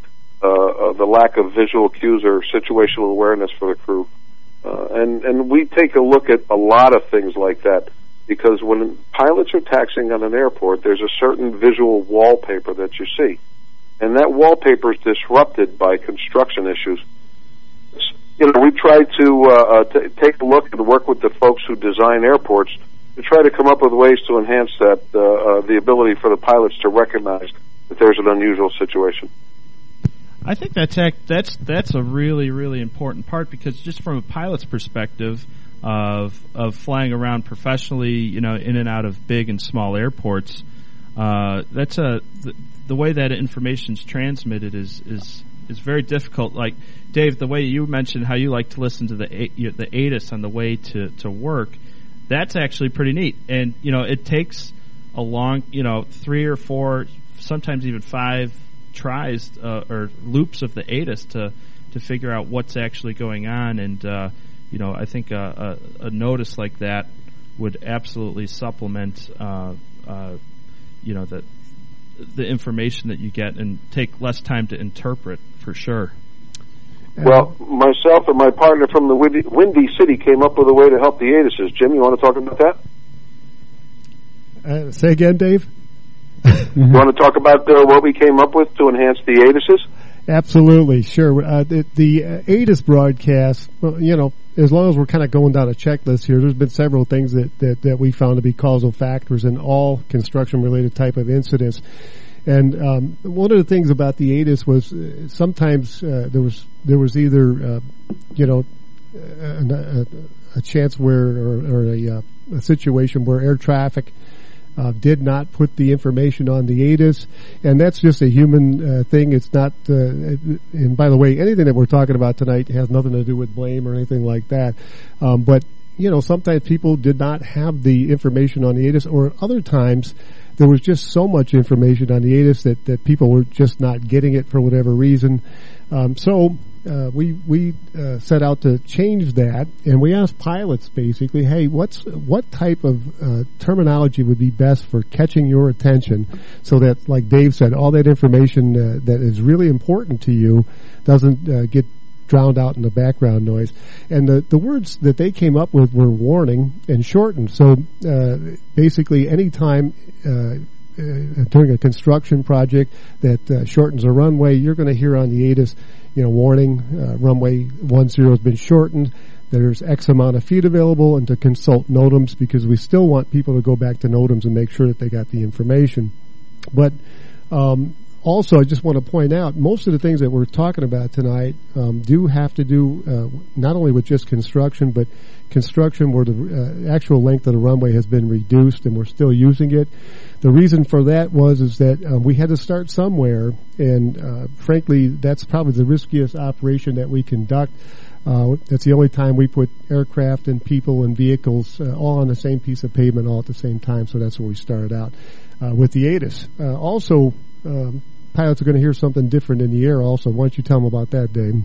the lack of visual cues or situational awareness for the crew. And we take a look at a lot of things like that, because when pilots are taxiing on an airport, there's a certain visual wallpaper that you see. And that wallpaper is disrupted by construction issues. You know, we try to take a look and work with the folks who design airports to try to come up with ways to enhance that, the ability for the pilots to recognize that there's an unusual situation. I think that's a really, really important part, because just from a pilot's perspective of flying around professionally, you know, in and out of big and small airports, the way that information's transmitted is very difficult. Like Dave, the way you mentioned how you like to listen to the ATIS on the way to work, that's actually pretty neat. And you know, it takes a long, 3 or 4, sometimes even 5 tries or loops of the ATIS to figure out what's actually going on. And I think a notice like that would absolutely supplement the information that you get and take less time to interpret, for sure. Well, myself and my partner from the Windy City came up with a way to help the ATISes. Jim, you want to talk about that? Say again, Dave? You want to talk about what we came up with to enhance the ATISes? Absolutely, sure. The ATIS broadcast, as long as we're kind of going down a checklist here, there's been several things that we found to be causal factors in all construction-related type of incidents. And one of the things about the ATIS was sometimes there was either a chance where or a situation where air traffic did not put the information on the ATIS, and that's just a human thing. It's not, and by the way, anything that we're talking about tonight has nothing to do with blame or anything like that. But sometimes people did not have the information on the ATIS, or other times there was just so much information on the ATIS that people were just not getting it for whatever reason. So we set out to change that, and we asked pilots basically, hey, what type of terminology would be best for catching your attention, so that, like Dave said, all that information that is really important to you doesn't get drowned out in the background noise. And the words that they came up with were warning and shortened. So basically any time during a construction project that shortens a runway, you're going to hear on the ATIS, warning, runway 10 has been shortened. There's X amount of feet available, and to consult NOTAMs, because we still want people to go back to NOTAMs and make sure that they got the information. But also, I just want to point out, most of the things that we're talking about tonight do have to do not only with just construction, but construction where the actual length of the runway has been reduced and we're still using it. The reason for that is that we had to start somewhere, and frankly, that's probably the riskiest operation that we conduct. That's the only time we put aircraft and people and vehicles all on the same piece of pavement all at the same time, so that's where we started out with the ATIS. Also, pilots are going to hear something different in the air also. Why don't you tell them about that, Dave?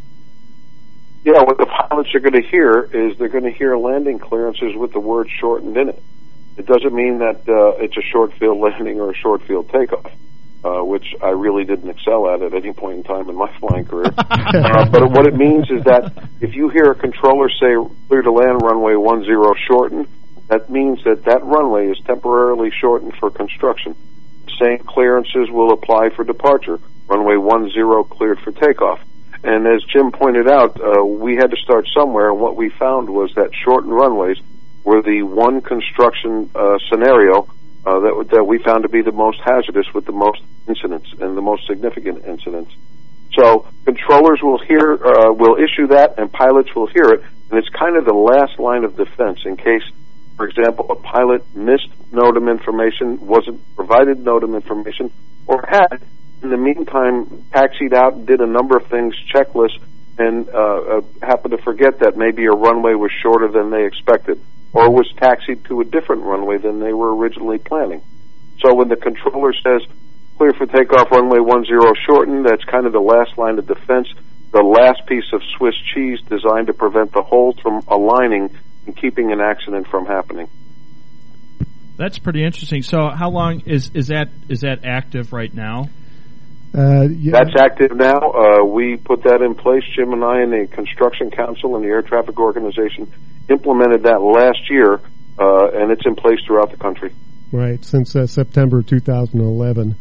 Yeah, what the pilots are going to hear is they're going to hear landing clearances with the word shortened in it. It doesn't mean that it's a short field landing or a short field takeoff, which I really didn't excel at any point in time in my flying career. But what it means is that if you hear a controller say clear to land runway 10 shortened, that means that runway is temporarily shortened for construction. Same clearances will apply for departure. Runway 10 cleared for takeoff. And as Jim pointed out, we had to start somewhere, and what we found was that shortened runways were the one construction scenario that we found to be the most hazardous, with the most incidents and the most significant incidents. So controllers will issue that, and pilots will hear it, and it's kind of the last line of defense in case, for example, a pilot missed NOTAM information, wasn't provided NOTAM information, or had, in the meantime, taxied out and did a number of things, checklists, and happened to forget that maybe a runway was shorter than they expected, or was taxied to a different runway than they were originally planning. So when the controller says, clear for takeoff runway 10 shortened, that's kind of the last line of defense, the last piece of Swiss cheese designed to prevent the holes from aligning and keeping an accident from happening. That's pretty interesting. So how long is that active right now? That's active now. We put that in place. Jim and I and the Construction Council and the Air Traffic Organization implemented that last year, and it's in place throughout the country. Right, since September 2011.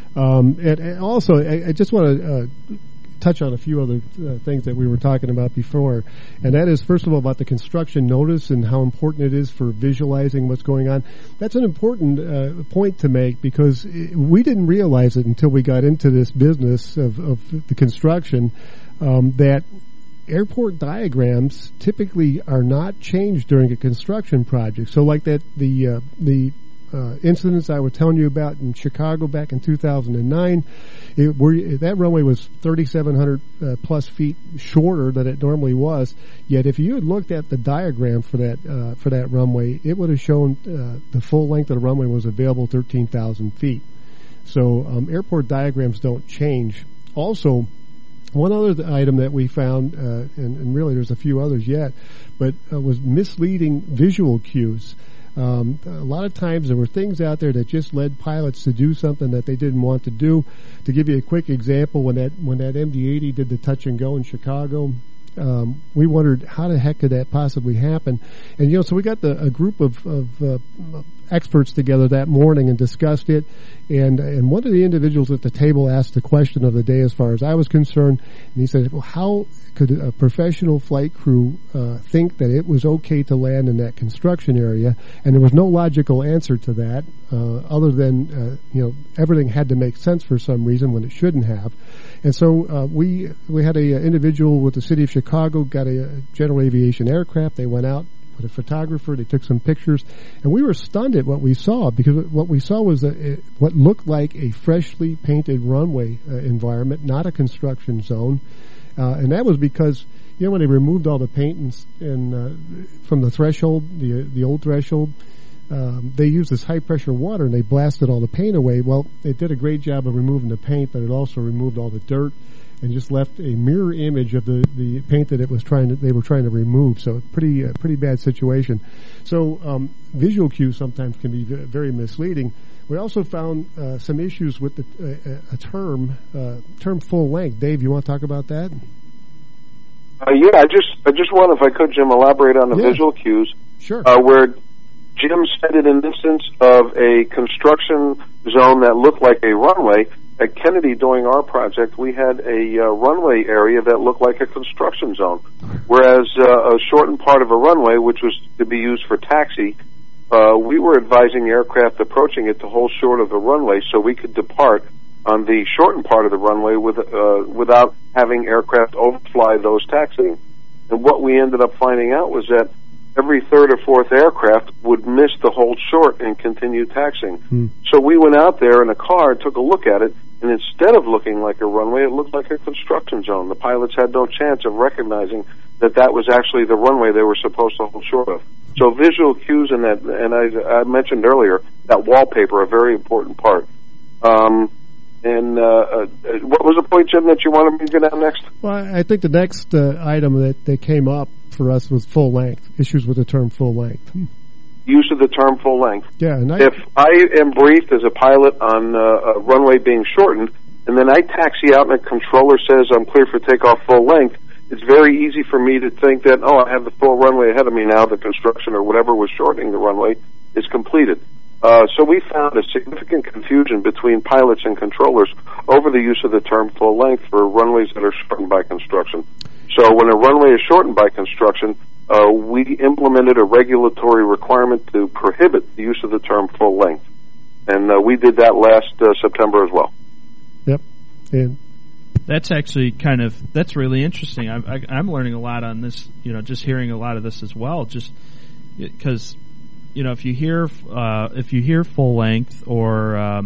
And also, I just want to touch on a few other things that we were talking about before, and that is, first of all, about the construction notice and how important it is for visualizing what's going on. That's an important point to make, because we didn't realize it until we got into this business of the construction, that airport diagrams typically are not changed during a construction project. So like that, the incidents I was telling you about in Chicago back in 2009, that runway was 3,700 plus feet shorter than it normally was. Yet if you had looked at the diagram for that runway, it would have shown the full length of the runway was available 13,000 feet. So airport diagrams don't change. Also, one other item that we found, and really there's a few others yet, but was misleading visual cues. A lot of times there were things out there that just led pilots to do something that they didn't want to do. To give you a quick example, when that MD-80 did the touch and go in Chicago, we wondered how the heck could that possibly happen. And so we got a group of experts together that morning and discussed it. And one of the individuals at the table asked the question of the day, as far as I was concerned, and he said, "Well, how could a professional flight crew think that it was okay to land in that construction area?" And there was no logical answer to that, other than everything had to make sense for some reason when it shouldn't have. And so we had a individual with the city of Chicago, got a general aviation aircraft. They went out with a photographer. They took some pictures, and we were stunned at what we saw, because what we saw was what looked like a freshly painted runway environment, not a construction zone. And that was because, when they removed all the paint from the threshold, the old threshold, they used this high-pressure water, and they blasted all the paint away. Well, it did a great job of removing the paint, but it also removed all the dirt and just left a mirror image of the paint that they were trying to remove. So pretty bad situation. So visual cues sometimes can be very misleading. We also found some issues with a term full length. Dave, you want to talk about that? Yeah, I just want, if I could, Jim, elaborate on the visual cues. Sure. Where Jim said in an instance of a construction zone that looked like a runway. At Kennedy, during our project, we had a runway area that looked like a construction zone, whereas a shortened part of a runway, which was to be used for taxi, we were advising aircraft approaching it to hold short of the runway so we could depart on the shortened part of the runway without having aircraft overfly those taxiing. And what we ended up finding out was that every third or fourth aircraft would miss the hold short and continue taxiing. So we went out there in a car, took a look at it, and instead of looking like a runway, it looked like a construction zone. The pilots had no chance of recognizing that was actually the runway they were supposed to hold short of. So visual cues and I mentioned earlier, that wallpaper, a very important part. What was the point, Jim, that you wanted me to get down next? Well, I think the next item that came up for us was full length, issues with the term full length. Use of the term full length. Yeah, and if I am briefed as a pilot on a runway being shortened, and then I taxi out and a controller says I'm clear for takeoff full length, it's very easy for me to think that, I have the full runway ahead of me now, the construction or whatever was shortening the runway is completed. So we found a significant confusion between pilots and controllers over the use of the term full length for runways that are shortened by construction. So when a runway is shortened by construction, we implemented a regulatory requirement to prohibit the use of the term full length. And we did that last September as well. Yep. And that's actually that's really interesting. I'm learning a lot on this, just hearing a lot of this as well, just because, if you hear full length or,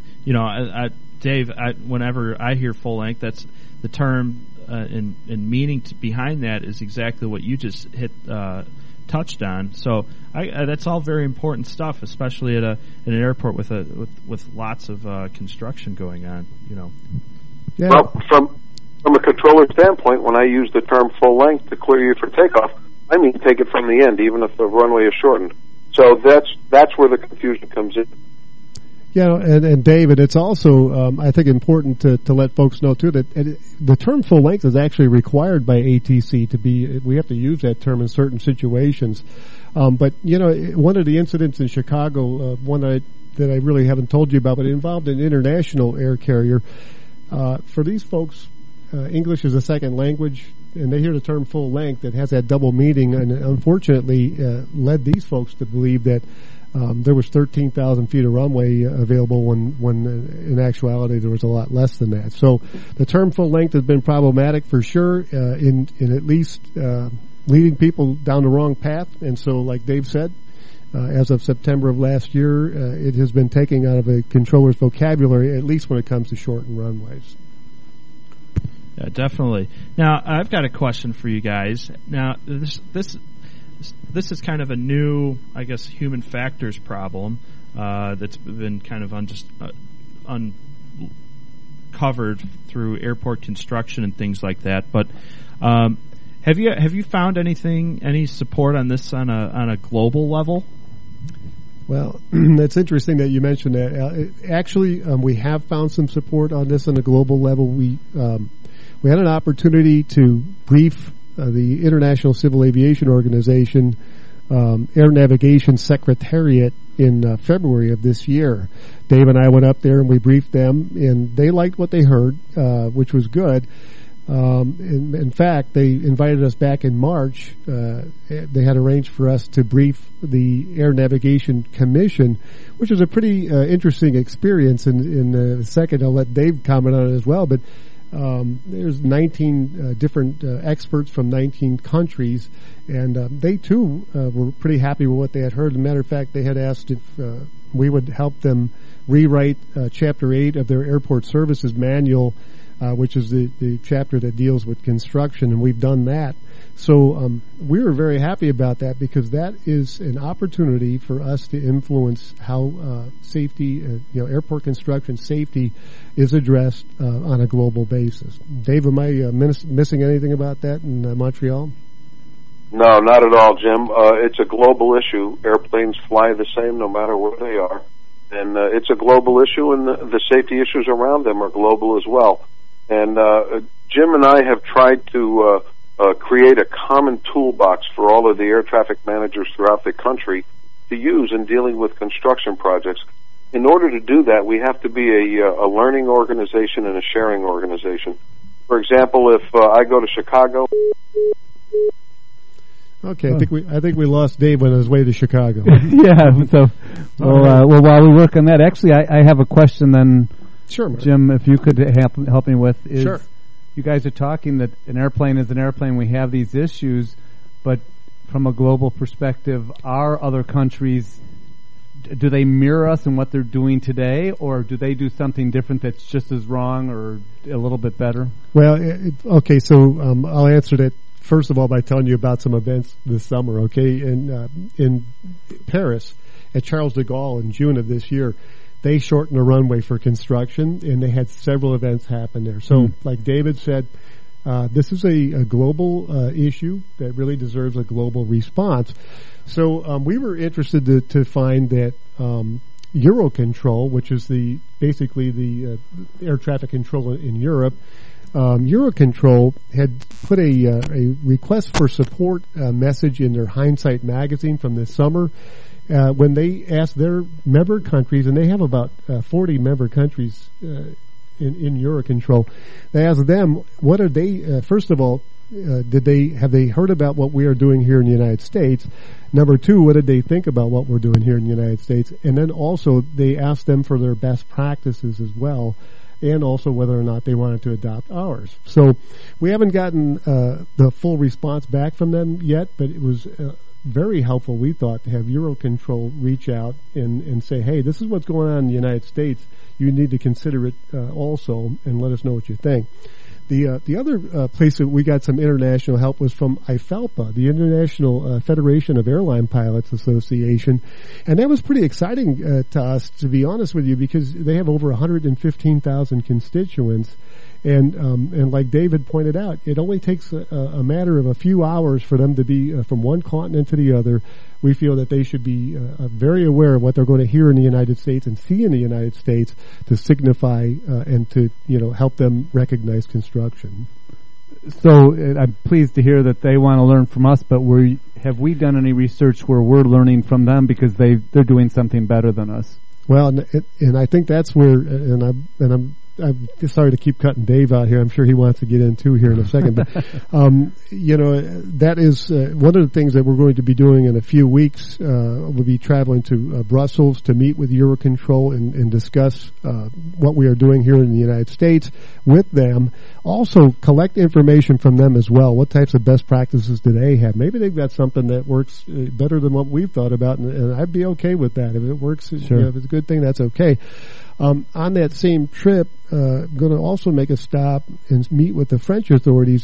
Dave, whenever I hear full length, that's the term and meaning behind that is exactly what you just touched on. So that's all very important stuff, especially at an airport with lots of construction going on. Yeah. Well, from a controller standpoint, when I use the term full length to clear you for takeoff, I mean take it from the end, even if the runway is shortened. So that's where the confusion comes in. Yeah, and David, it's also, I think, important to let folks know, too, that the term full length is actually required by ATC to be, we have to use that term in certain situations. But, one of the incidents in Chicago, one that I really haven't told you about, but it involved an international air carrier. For these folks, English is a second language, and they hear the term full length. It has that double meaning, and unfortunately led these folks to believe that there was 13,000 feet of runway available when in actuality there was a lot less than that. So the term full length has been problematic for sure in at least leading people down the wrong path. And so, like Dave said, as of September of last year, it has been taken out of a controller's vocabulary, at least when it comes to shortened runways. Yeah, definitely. Now, I've got a question for you guys. Now, this is kind of a new, I guess, human factors problem that's been kind of uncovered through airport construction and things like that. But have you found any support on this on a global level? Well, it's interesting that you mentioned that. Actually, we have found some support on this on a global level. We had an opportunity to brief the International Civil Aviation Organization Air Navigation Secretariat in February of this year. Dave and I went up there and we briefed them, and they liked what they heard, which was good. In fact, they invited us back in March. They had arranged for us to brief the Air Navigation Commission, which was a pretty interesting experience. In a second, I'll let Dave comment on it as well, but there's 19 different experts from 19 countries, and they too were pretty happy with what they had heard. As a matter of fact, they had asked if we would help them rewrite Chapter 8 of their Airport Services Manual, which is the chapter that deals with construction, and we've done that. So we were very happy about that, because that is an opportunity for us to influence how safety, airport construction safety is addressed on a global basis. Dave, am I missing anything about that in Montreal? No, not at all, Jim. It's a global issue. Airplanes fly the same no matter where they are. And it's a global issue, and the safety issues around them are global as well. And Jim and I have tried to create a common toolbox for all of the air traffic managers throughout the country to use in dealing with construction projects. In order to do that, we have to be a learning organization and a sharing organization. For example, if I go to Chicago... Okay, I think we lost Dave on his way to Chicago. Yeah, so well, while we work on that, actually, I have a question then. Sure, Mark. Jim, if you could help me with is, sure. You guys are talking that an airplane is an airplane. We have these issues, but from a global perspective, are other countries, do they mirror us in what they're doing today, or do they do something different that's just as wrong or a little bit better? Well, okay, so I'll answer that first of all by telling you about some events this summer. Okay, in Paris at Charles de Gaulle in June of this year, they shortened the runway for construction, and they had several events happen there. So, like David said, this is a global issue that really deserves a global response. So we were interested to find that Eurocontrol, which is basically the air traffic control in Europe, Eurocontrol had put a request for support message in their Hindsight magazine from this summer. When they asked their member countries, and they have about 40 member countries in Eurocontrol, they asked them, what are they, first of all, have they heard about what we are doing here in the United States? Number two, what did they think about what we're doing here in the United States? And then also, they asked them for their best practices as well, and also whether or not they wanted to adopt ours. So we haven't gotten the full response back from them yet, but it was very helpful, we thought, to have Eurocontrol reach out and say, hey, this is what's going on in the United States. You need to consider it also, and let us know what you think. The other place that we got some international help was from IFALPA, the International Federation of Airline Pilots Association, and that was pretty exciting to us, to be honest with you, because they have over 115,000 constituents, And like David pointed out, it only takes a matter of a few hours for them to be from one continent to the other. We feel that they should be very aware of what they're going to hear in the United States and see in the United States to signify and to help them recognize construction. So I'm pleased to hear that they want to learn from us, but have we done any research where we're learning from them because they're doing something better than us? Well, and I think that's where, I'm sorry to keep cutting Dave out here. I'm sure he wants to get into here in a second. But, that is one of the things that we're going to be doing in a few weeks. We'll be traveling to Brussels to meet with Eurocontrol and discuss what we are doing here in the United States with them. Also, collect information from them as well. What types of best practices do they have? Maybe they've got something that works better than what we've thought about, and I'd be okay with that. If it works, sure. If it's a good thing, that's okay. On that same trip, going to also make a stop and meet with the French authorities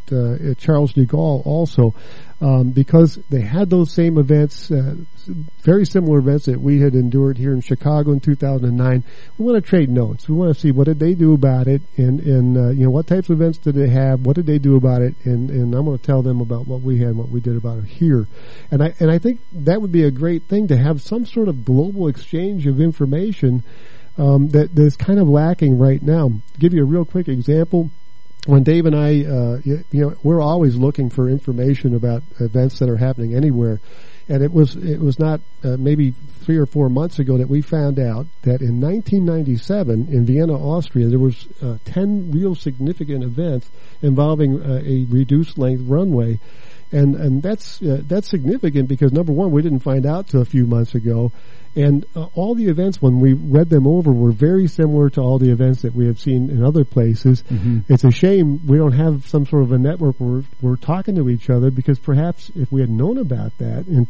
at Charles de Gaulle also, because they had those same events, very similar events that we had endured here in Chicago in 2009. We want to trade notes. We want to see what did they do about it, and what types of events did they have, what did they do about it, and I'm going to tell them about what we had and what we did about it here. And I think that would be a great thing to have some sort of global exchange of information that is kind of lacking right now. To give you a real quick example, when Dave and I, we're always looking for information about events that are happening anywhere, and it was not maybe 3 or 4 months ago that we found out that in 1997 in Vienna, Austria, there was 10 real significant events involving a reduced length runway. And that's significant because, number one, we didn't find out till a few months ago. And all the events, when we read them over, were very similar to all the events that we have seen in other places. Mm-hmm. It's a shame we don't have some sort of a network where we're talking to each other, because perhaps if we had known about that in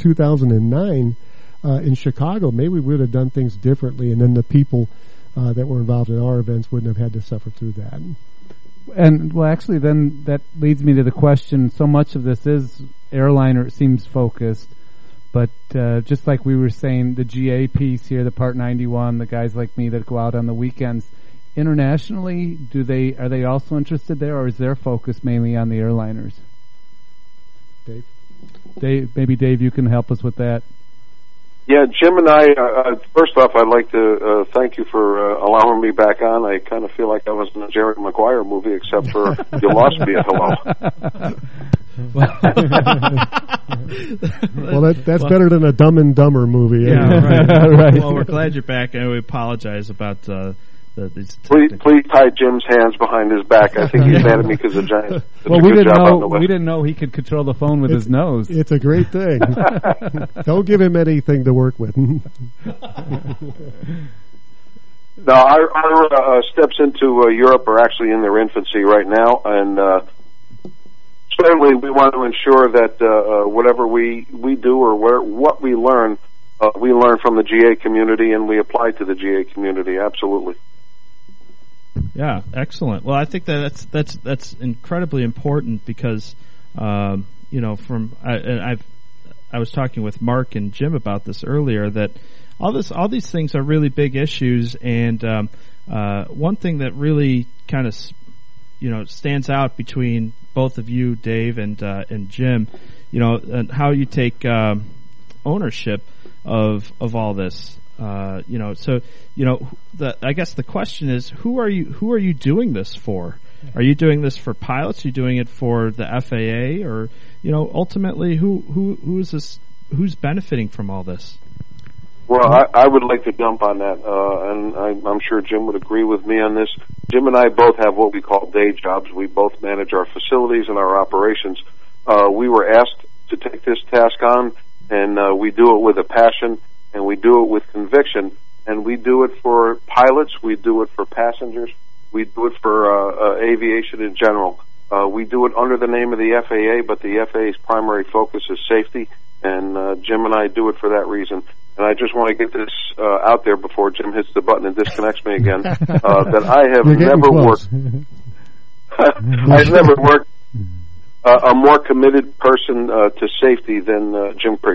2009 in Chicago, maybe we would have done things differently, and then the people that were involved in our events wouldn't have had to suffer through that. And, well, actually, then that leads me to the question, so much of this is airliner, it seems, focused, but just like we were saying, the GA piece here, the Part 91, the guys like me that go out on the weekends, internationally, are they also interested there, or is their focus mainly on the airliners? Dave, maybe Dave, you can help us with that. Yeah, Jim and I, first off, I'd like to thank you for allowing me back on. I kind of feel like I was in a Jerry Maguire movie, except for you lost me at hello. Well, that's better than a Dumb and Dumber movie. Yeah, right. Right. Well, we're glad you're back, and we apologize about these. Please tie Jim's hands behind his back. I think he's mad at me because the Giants did well, a good job on the West. We didn't know he could control the phone with his nose. It's a great thing. Don't give him anything to work with. No, our steps into Europe are actually in their infancy right now, and certainly we want to ensure that whatever we do or what we learn from the GA community, and we apply to the GA community. Absolutely. Yeah, excellent. Well, I think that's incredibly important because I was talking with Mark and Jim about this earlier, that all these things are really big issues, and one thing that really kind of stands out between both of you, Dave and Jim, and how you take ownership of all this. I guess the question is, who are you doing this for? Are you doing this for pilots? Are you doing it for the FAA, or ultimately who's benefiting from all this? Well, I would like to jump on that, and I'm sure Jim would agree with me on this. Jim and I both have what we call day jobs. We both manage our facilities and our operations. We were asked to take this task on, and we do it with a passion, and we do it with conviction, and we do it for pilots, we do it for passengers, we do it for aviation in general. We do it under the name of the FAA, but the FAA's primary focus is safety, and Jim and I do it for that reason. And I just want to get this out there before Jim hits the button and disconnects me again, that I have never worked I've never worked a more committed person to safety than Jim Krieger.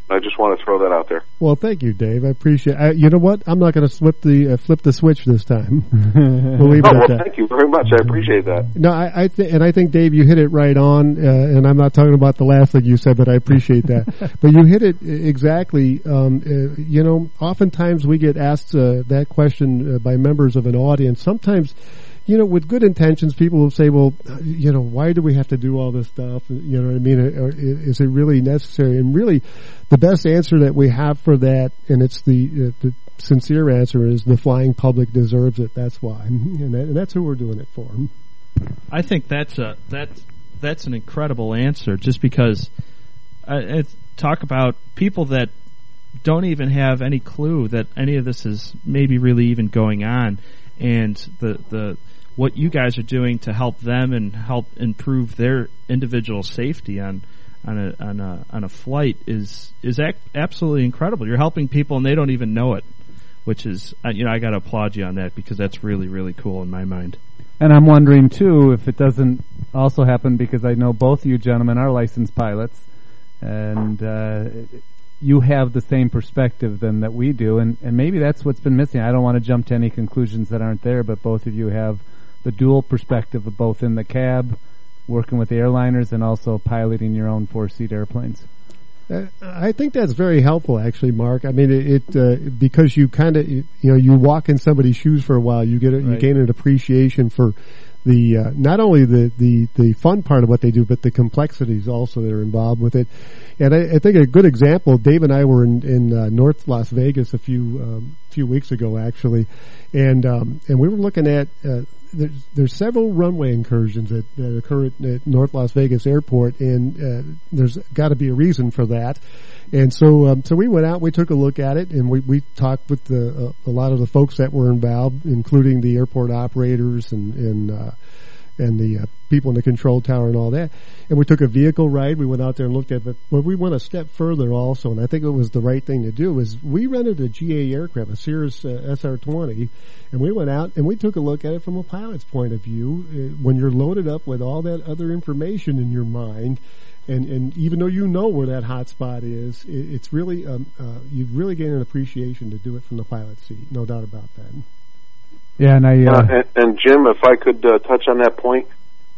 I just want to throw that out there. Well, thank you, Dave. I appreciate it. You know what? I'm not going to flip the switch this time. We'll leave it at that. Thank you very much. I appreciate that. No, I think, Dave, you hit it right on, and I'm not talking about the last thing you said, but I appreciate that. But you hit it exactly. Oftentimes we get asked that question by members of an audience. Sometimes, with good intentions, people will say, well, why do we have to do all this stuff? You know what I mean? Or is it really necessary? And really, the best answer that we have for that, and it's the sincere answer, is the flying public deserves it. That's why. And that's who we're doing it for. I think that's an incredible answer, just because talk about people that don't even have any clue that any of this is maybe really even going on, and the what you guys are doing to help them and help improve their individual safety on a flight is absolutely incredible. You're helping people and they don't even know it, which is I got to applaud you on that, because that's really, really cool in my mind. And I'm wondering too if it doesn't also happen, because I know both of you gentlemen are licensed pilots, and you have the same perspective than that we do, and maybe that's what's been missing. I don't want to jump to any conclusions that aren't there, but both of you have the dual perspective of both in the cab, working with airliners, and also piloting your own 4-seat airplanes. I think that's very helpful, actually, Mark. I mean, because you kind of, you walk in somebody's shoes for a while, you gain an appreciation for the not only the fun part of what they do, but the complexities also that are involved with it. And I think a good example, Dave and I were in North Las Vegas a few weeks ago, actually, and we were looking at there's several runway incursions that occur at North Las Vegas Airport, and there's got to be a reason for that. And so we went out, we took a look at it, and we talked with a lot of the folks that were involved, including the airport operators and the people in the control tower and all that. And we took a vehicle ride. We went out there and looked at it. But we went a step further also, and I think it was the right thing to do, is we rented a GA aircraft, a Cirrus SR-20, and we went out and we took a look at it from a pilot's point of view. When you're loaded up with all that other information in your mind, and even though you know where that hot spot is, it's really you really gain an appreciation to do it from the pilot seat. No doubt about that. Yeah, and and Jim, if I could touch on that point,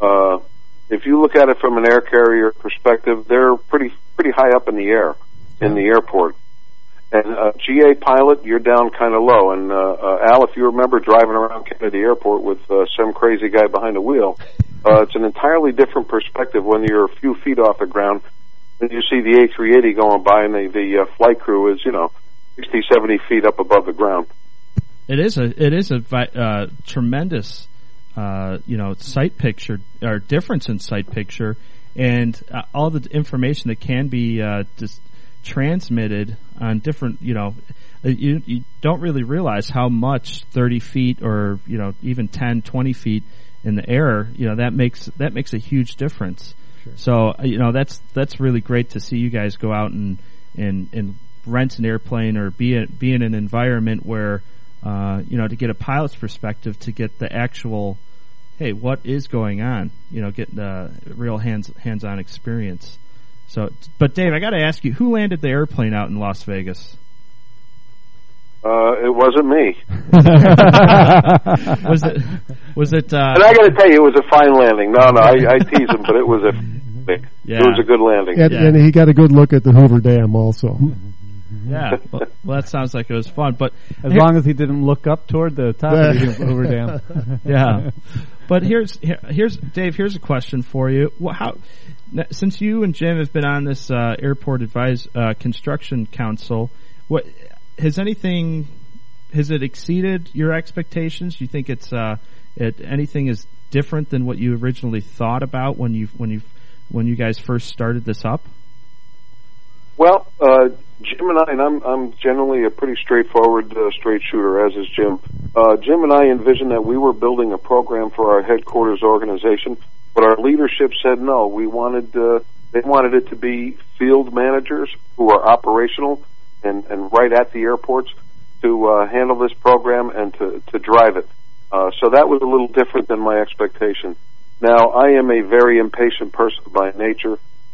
if you look at it from an air carrier perspective, they're pretty high up in the air in the airport. And GA pilot, you're down kind of low. And Al, if you remember driving around Kennedy Airport with some crazy guy behind the wheel, it's an entirely different perspective when you're a few feet off the ground and you see the A380 going by, and the flight crew is 60, 70 feet up above the ground. It is a tremendous sight picture, or difference in sight picture, and all the information that can be just transmitted on different, you don't really realize how much 30 feet or even 10, 20 feet in the air, that makes a huge difference. Sure. So that's really great to see you guys go out and rent an airplane or be in an environment where to get a pilot's perspective, to get the actual, hey, what is going on? Get the real hands-on experience. So, but Dave, I got to ask you, who landed the airplane out in Las Vegas? It wasn't me. Was it? And I got to tell you, it was a fine landing. No, I tease him, but it was a good landing. And he got a good look at the Hoover Dam also. Yeah, well, that sounds like it was fun. But as long as he didn't look up toward the top of the Hoover Dam. Yeah. But here's Dave. Here's a question for you. Since you and Jim have been on this airport construction council, has it exceeded your expectations? Do you think anything is different than what you originally thought about when you guys first started this up? Well, Jim and I, and I'm generally a pretty straightforward, straight shooter, as is Jim. Jim and I envisioned that we were building a program for our headquarters organization, but our leadership said no. They wanted it to be field managers who are operational and right at the airports to handle this program and to drive it. So that was a little different than my expectation. Now, I am a very impatient person by nature,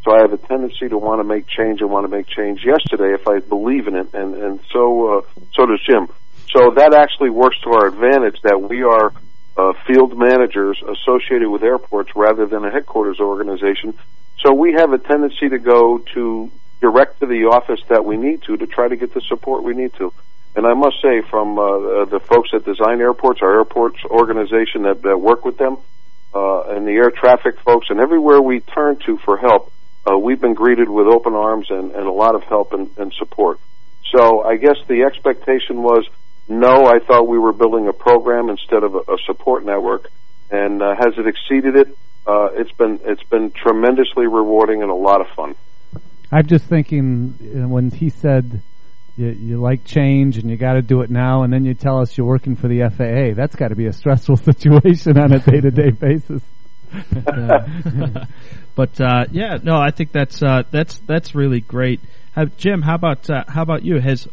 So I have a tendency to want to make change and want to make change yesterday if I believe in it, and so does Jim. So that actually works to our advantage that we are field managers associated with airports rather than a headquarters organization. So we have a tendency to go to direct to the office that we need to try to get the support we need to. And I must say, from the folks that design airports, our airports organization that work with them, and the air traffic folks, and everywhere we turn to for help, we've been greeted with open arms and a lot of help and support. So I guess the expectation was, no, I thought we were building a program instead of a support network. And has it exceeded it? It's been tremendously rewarding and a lot of fun. I'm just thinking when he said you like change and you got to do it now, and then you tell us you're working for the FAA. That's got to be a stressful situation on a day-to-day basis. But I think that's really great. Jim, how about you? Has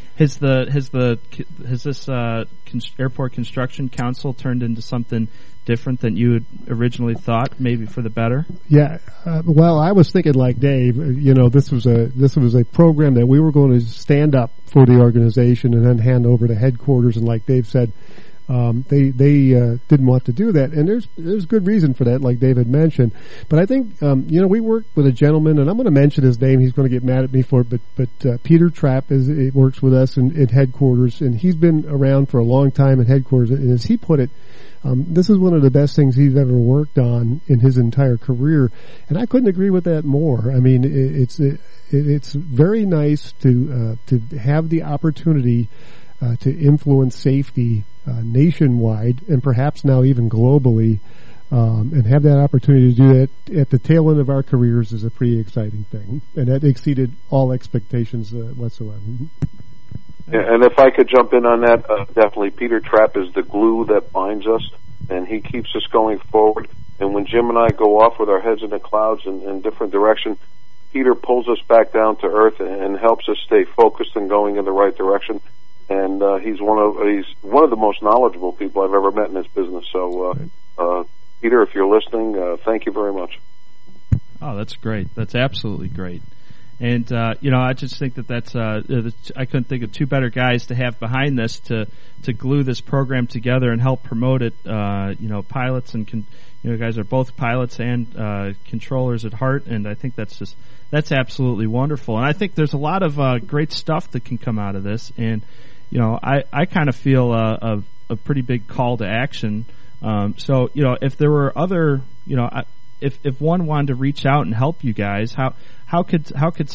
this Airport Construction Council turned into something different than you had originally thought, maybe for the better? Yeah. Well, I was thinking like Dave. This was a program that we were going to stand up for the organization and then hand over to headquarters. And like Dave said, they didn't want to do that, and there's good reason for that, like David mentioned. But I think we worked with a gentleman, and I'm going to mention his name. He's going to get mad at me for it, but Peter Trapp works with us in headquarters, and he's been around for a long time at headquarters. And as he put it, this is one of the best things he's ever worked on in his entire career, and I couldn't agree with that more. I mean, it's very nice to have the opportunity to influence safety nationwide and perhaps now even globally, and have that opportunity to do that at the tail end of our careers is a pretty exciting thing, and that exceeded all expectations whatsoever. Yeah, and if I could jump in on that, definitely Peter Trapp is the glue that binds us, and he keeps us going forward. And when Jim and I go off with our heads in the clouds in different direction, Peter pulls us back down to earth and helps us stay focused and going in the right direction. And he's one of the most knowledgeable people I've ever met in this business. So, Peter, if you're listening, thank you very much. Oh, that's great. That's absolutely great. And I just think that's I couldn't think of two better guys to have behind this to glue this program together and help promote it. Pilots and guys are both pilots and controllers at heart, and I think that's absolutely wonderful. And I think there's a lot of great stuff that can come out of this. And I kind of feel a pretty big call to action. So if there were other, if one wanted to reach out and help you guys, how could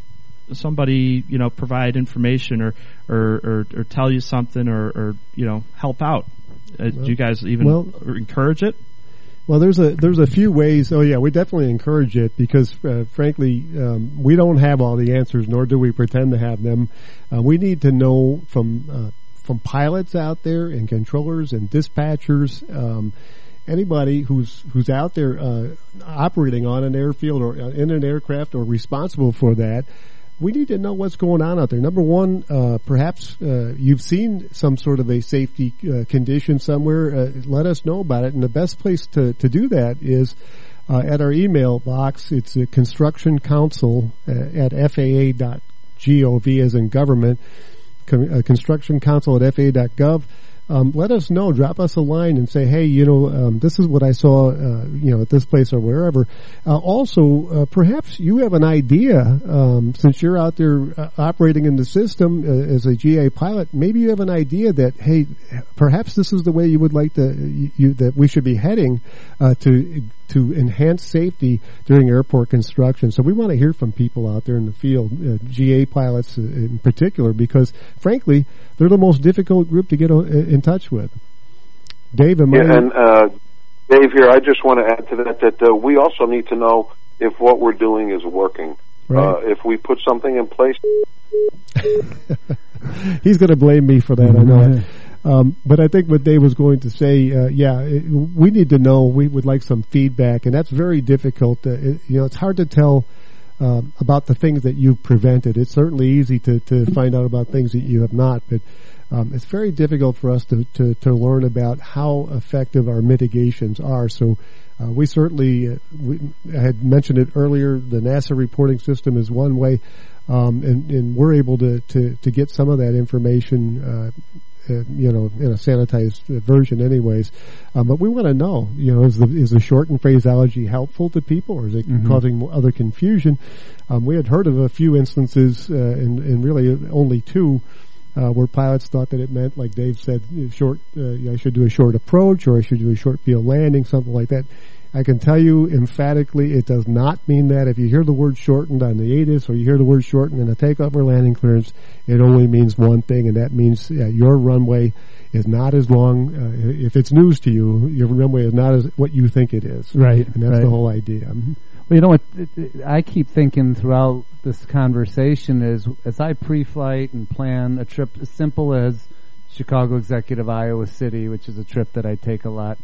somebody provide information or tell you something or help out? Do you guys even encourage it? Well, there's a few ways. Oh yeah, we definitely encourage it because frankly, we don't have all the answers, nor do we pretend to have them. We need to know from pilots out there and controllers and dispatchers, anybody who's out there operating on an airfield or in an aircraft or responsible for that. We need to know what's going on out there. Number one, perhaps you've seen some sort of a safety condition somewhere. Let us know about it. And the best place to do that is at our email box. It's Construction Council at FAA.gov, as in government, Construction Council at FAA.gov. Let us know. Drop us a line and say, hey, this is what I saw, at this place or wherever. Also, perhaps you have an idea, since you're out there operating in the system as a GA pilot. Maybe you have an idea that, hey, perhaps this is the way you would like that we should be heading to enhance safety during airport construction. So we want to hear from people out there in the field, GA pilots in particular, because frankly, they're the most difficult group to get in touch with. Dave, and Dave here, I just want to add to that we also need to know if what we're doing is working. Right. If we put something in place. He's going to blame me for that, I know. But I think what Dave was going to say, we need to know. We would like some feedback, and that's very difficult. It's hard to tell about the things that you've prevented. It's certainly easy to find out about things that you have not, but it's very difficult for us to learn about how effective our mitigations are. So we certainly, I had mentioned it earlier, the NASA reporting system is one way, and we're able to get some of that information in a sanitized version anyways. But we want to know, is the shortened phraseology helpful to people, or is it causing other confusion? We had heard of a few instances, and really only two, where pilots thought that it meant, like Dave said, I should do a short approach, or I should do a short field landing, something like that. I can tell you emphatically it does not mean that. If you hear the word shortened on the ATIS, or you hear the word shortened in a takeoff or landing clearance, it only means one thing, and that means your runway is not as long. If it's news to you, your runway is not as what you think it is. Right. And that's the whole idea. Well, you know what? I keep thinking throughout this conversation is, as I pre-flight and plan a trip as simple as Chicago Executive, Iowa City, which is a trip that I take a lot,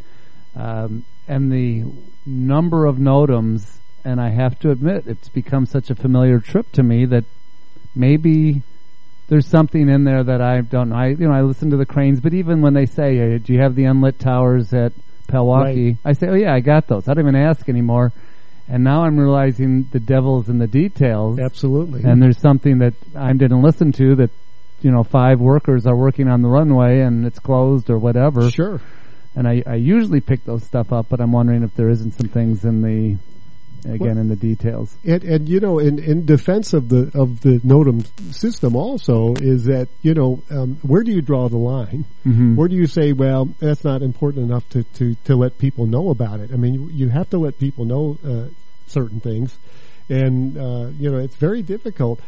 and the number of NOTAMs, and I have to admit, it's become such a familiar trip to me that maybe there's something in there that I don't know. I listen to the cranes, but even when they say, hey, do you have the unlit towers at Pewaukee? Right. I say, oh yeah, I got those. I don't even ask anymore. And now I'm realizing the devil's in the details. Absolutely. And there's something that I didn't listen to, that 5 workers are working on the runway and it's closed or whatever. Sure. And I usually pick those stuff up, but I'm wondering if there isn't some things in the details. And in defense of the NOTAM system also is that, where do you draw the line? Mm-hmm. Where do you say, well, that's not important enough to let people know about it? I mean, you have to let people know certain things, and it's very difficult.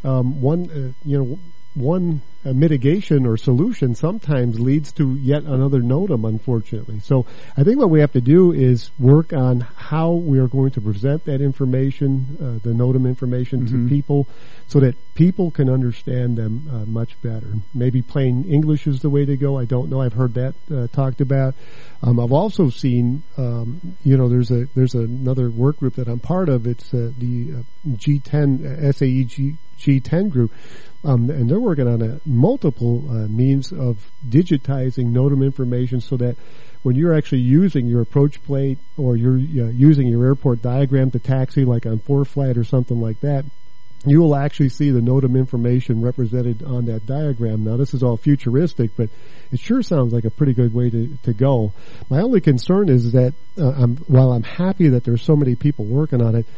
One mitigation or solution sometimes leads to yet another NOTAM, unfortunately. So I think what we have to do is work on how we are going to present that information, the NOTAM information, to people, so that people can understand them much better. Maybe plain English is the way to go. I don't know. I've heard that talked about. I've also seen, there's another work group that I'm part of. It's the G10 SAE G10 group. And they're working on multiple means of digitizing NOTAM information, so that when you're actually using your approach plate, or you're using your airport diagram to taxi, like on ForeFlight or something like that, you will actually see the NOTAM information represented on that diagram. Now, this is all futuristic, but it sure sounds like a pretty good way to go. My only concern is that while I'm happy that there's so many people working on it,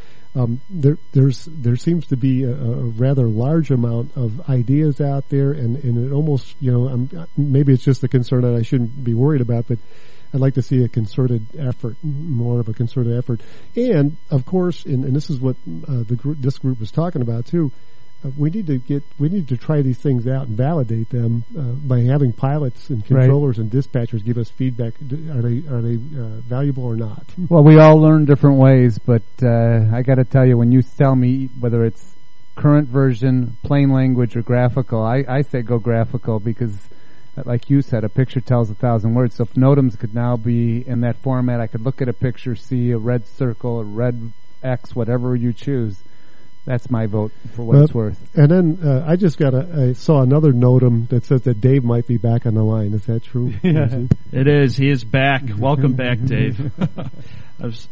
there seems to be a rather large amount of ideas out there, and it almost, maybe it's just a concern that I shouldn't be worried about, but I'd like to see a concerted effort, more of a concerted effort. And of course, and this is what this group was talking about too. We need to try these things out and validate them by having pilots and controllers and dispatchers give us feedback. Are they valuable or not? Well, we all learn different ways, but I got to tell you, when you tell me whether it's current version, plain language, or graphical, I say go graphical, because, like you said, a picture tells 1,000 words. So if NOTAMs could now be in that format, I could look at a picture, see a red circle, a red X, whatever you choose. That's my vote for what it's worth. And then I saw another NOTAM that says that Dave might be back on the line. Is that true? Yeah. It is. He is back. Welcome back, Dave. Thanks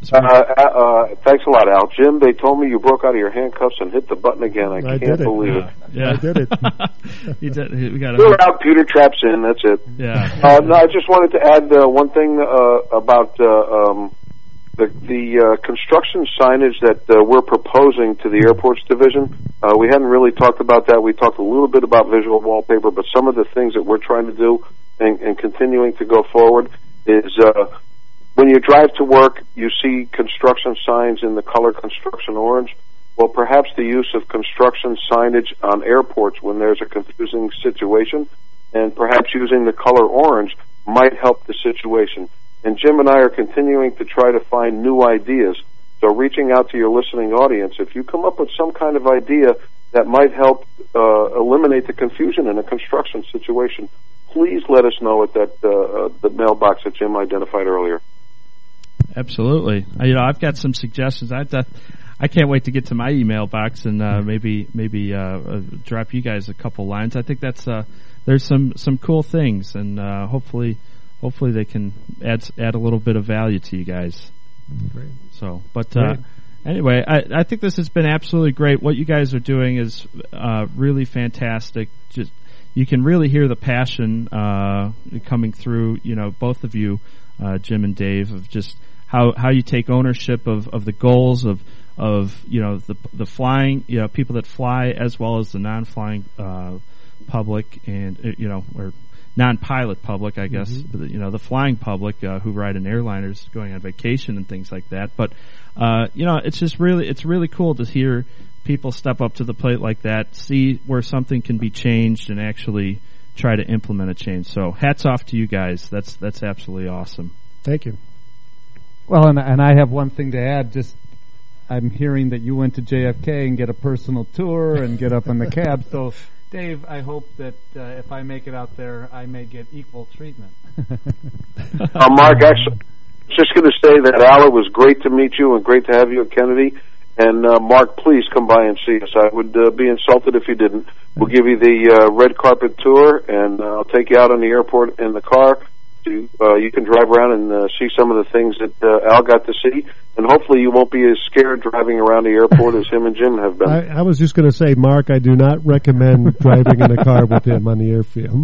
a lot, Al. Jim, they told me you broke out of your handcuffs and hit the button again. I can't believe it. Yeah. I did it. He did. We're out, Peter traps in. That's it. Yeah. No, I just wanted to add one thing about the construction signage that we're proposing to the airports division. We hadn't really talked about that. We talked a little bit about visual wallpaper, but some of the things that we're trying to do and continuing to go forward is when you drive to work, you see construction signs in the color construction orange. Well, perhaps the use of construction signage on airports when there's a confusing situation, and perhaps using the color orange might help the situation. And Jim and I are continuing to try to find new ideas. So reaching out to your listening audience, if you come up with some kind of idea that might help eliminate the confusion in a construction situation, please let us know at the mailbox that Jim identified earlier. Absolutely. I've got some suggestions. I can't wait to get to my email box and maybe drop you guys a couple lines. I think that's there's some cool things, and hopefully they can add a little bit of value to you guys. Great. So, but anyway, I think this has been absolutely great. What you guys are doing is really fantastic. Just you can really hear the passion coming through. Both of you, Jim and Dave, of just how you take ownership of the goals of the flying, people that fly as well as the non-flying public, and or non-pilot public, I guess. Mm-hmm. The flying public who ride in airliners, going on vacation and things like that. But it's really cool to hear people step up to the plate like that, see where something can be changed, and actually try to implement a change. So hats off to you guys. That's absolutely awesome. Thank you. Well, and I have one thing to add. Just I'm hearing that you went to JFK and get a personal tour and get up in the cab. So, Dave, I hope that if I make it out there, I may get equal treatment. Mark, actually, I was just going to say that, Al, it was great to meet you and great to have you at Kennedy. And, Mark, please come by and see us. I would be insulted if you didn't. We'll give you the red carpet tour, and I'll take you out on the airport in the car. You can drive around and see some of the things that Al got to see, and hopefully you won't be as scared driving around the airport as him and Jim have been. I was just going to say, Mark, I do not recommend driving in a car with him on the airfield.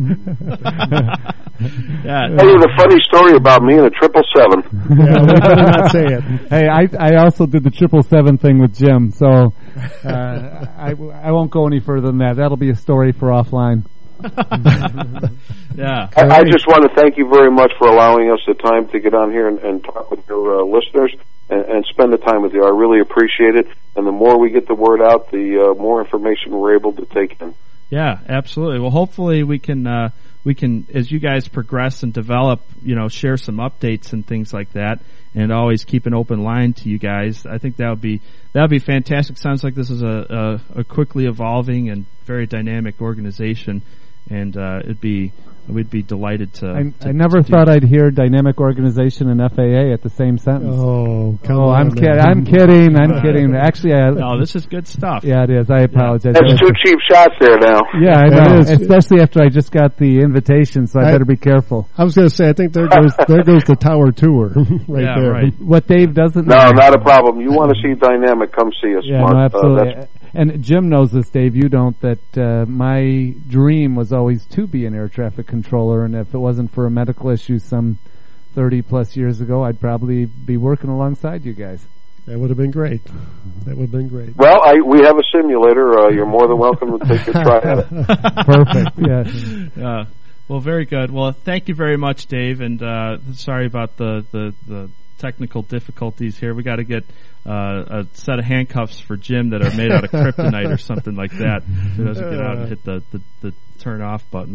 Yeah. Tell you the funny story about me and a 777. Yeah, we better not say it. Hey, I also did the 777 thing with Jim, so I won't go any further than that. That'll be a story for offline. Yeah. I just want to thank you very much for allowing us the time to get on here and talk with your listeners and spend the time with you. I really appreciate it. And the more we get the word out, the more information we're able to take in. Yeah, absolutely. Well, hopefully we can, as you guys progress and develop, share some updates and things like that, and always keep an open line to you guys. I think that would be fantastic. Sounds like this is a quickly evolving and very dynamic organization. And we'd be delighted to. I never thought I'd hear dynamic organization and FAA at the same sentence. Oh, come on! I'm kidding. Actually, no, this is good stuff. Yeah, it is. I apologize. That's 2 cheap shots there now. Yeah, I know. Especially after I just got the invitation, so I better be careful. I was going to say, I think there goes the tower tour right there. Right. What Dave doesn't. No, not a problem. You want to see dynamic? Come see us. Yeah, Mark. no, absolutely. And Jim knows this, Dave, you don't, that my dream was always to be an air traffic controller, and if it wasn't for a medical issue some 30-plus years ago, I'd probably be working alongside you guys. That would have been great. Well, we have a simulator. You're more than welcome to take a try at it. Perfect, yeah. Well, very good. Well, thank you very much, Dave, and sorry about the technical difficulties here. We got to get a set of handcuffs for Jim that are made out of kryptonite or something like that, so he doesn't get out and hit the turn off button.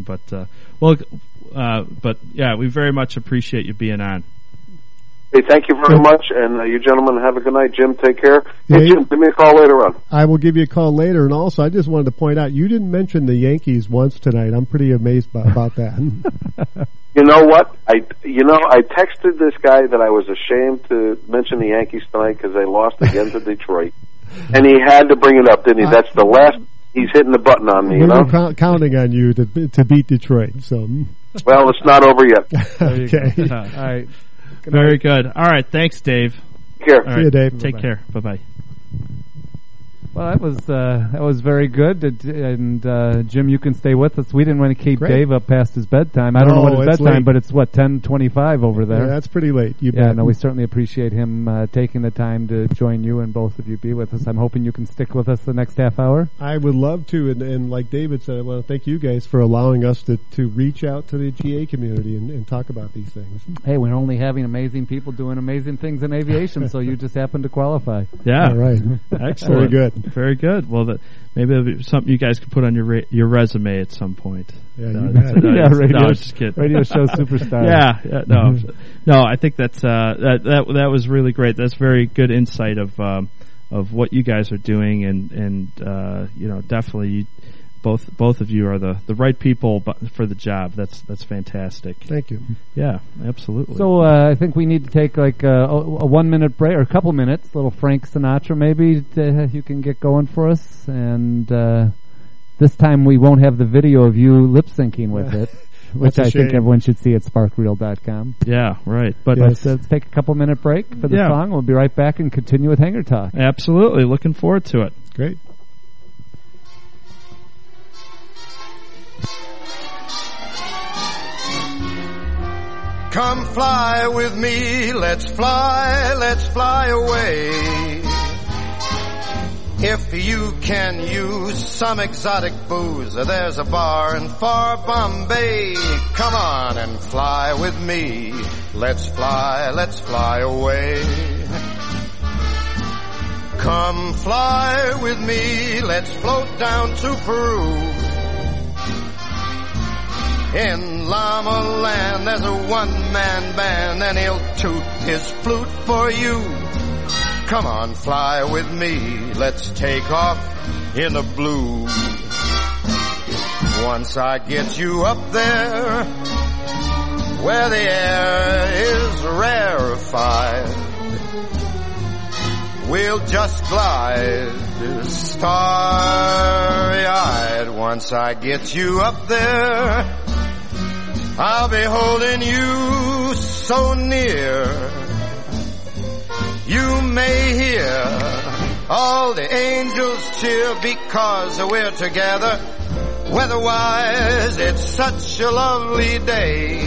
But yeah, we very much appreciate you being on. Hey, thank you very much, and you gentlemen have a good night. Jim, take care. Yeah, hey, Jim, give me a call later on. I will give you a call later, and also I just wanted to point out you didn't mention the Yankees once tonight. I'm pretty amazed about that. You know what? I texted this guy that I was ashamed to mention the Yankees tonight because they lost again to Detroit, and he had to bring it up, didn't he? That's the last. He's hitting the button on me. We were counting on you to beat Detroit. So, well, it's not over yet. Okay. All right. Very good. All right. Thanks, Dave. Take care. See you, Dave. Take care. Bye-bye. Well, that was very good, and Jim, you can stay with us. We didn't want to keep Dave up past his bedtime. I don't know what his bedtime, but it's 10:25 over there. Yeah, that's pretty late. No, we certainly appreciate him taking the time to join you and both of you be with us. I'm hoping you can stick with us the next half hour. I would love to, and like David said, I want to thank you guys for allowing us to reach out to the GA community and talk about these things. Hey, we're only having amazing people doing amazing things in aviation, so you just happen to qualify. Yeah, all right. Excellent. Very good. Very good. Well, maybe that'll be something you guys could put on your resume at some point. Yeah, radio show superstar. No. I think that's that was really great. That's very good insight of what you guys are doing, and definitely both of you are the right people for the job. That's fantastic. Thank you. Yeah, absolutely. So I think we need to take like a 1 minute break or a couple minutes. Little Frank Sinatra, maybe you can get going for us. And this time we won't have the video of you lip syncing with it, which I think everyone should see at sparkreel.com. Yeah, right. But let's take a couple minute break for the song. We'll be right back and continue with Hangar Talk. Absolutely, looking forward to it. Great. Come fly with me, let's fly away. If you can use some exotic booze, there's a bar in far Bombay. Come on and fly with me, let's fly away. Come fly with me, let's float down to Peru. In Llama Land, there's a one-man band, and he'll toot his flute for you. Come on, fly with me, let's take off in the blue. Once I get you up there, where the air is rarefied, we'll just glide starry-eyed. Once I get you up there, I'll be holding you so near. You may hear all the angels cheer because we're together. Weather-wise, it's such a lovely day.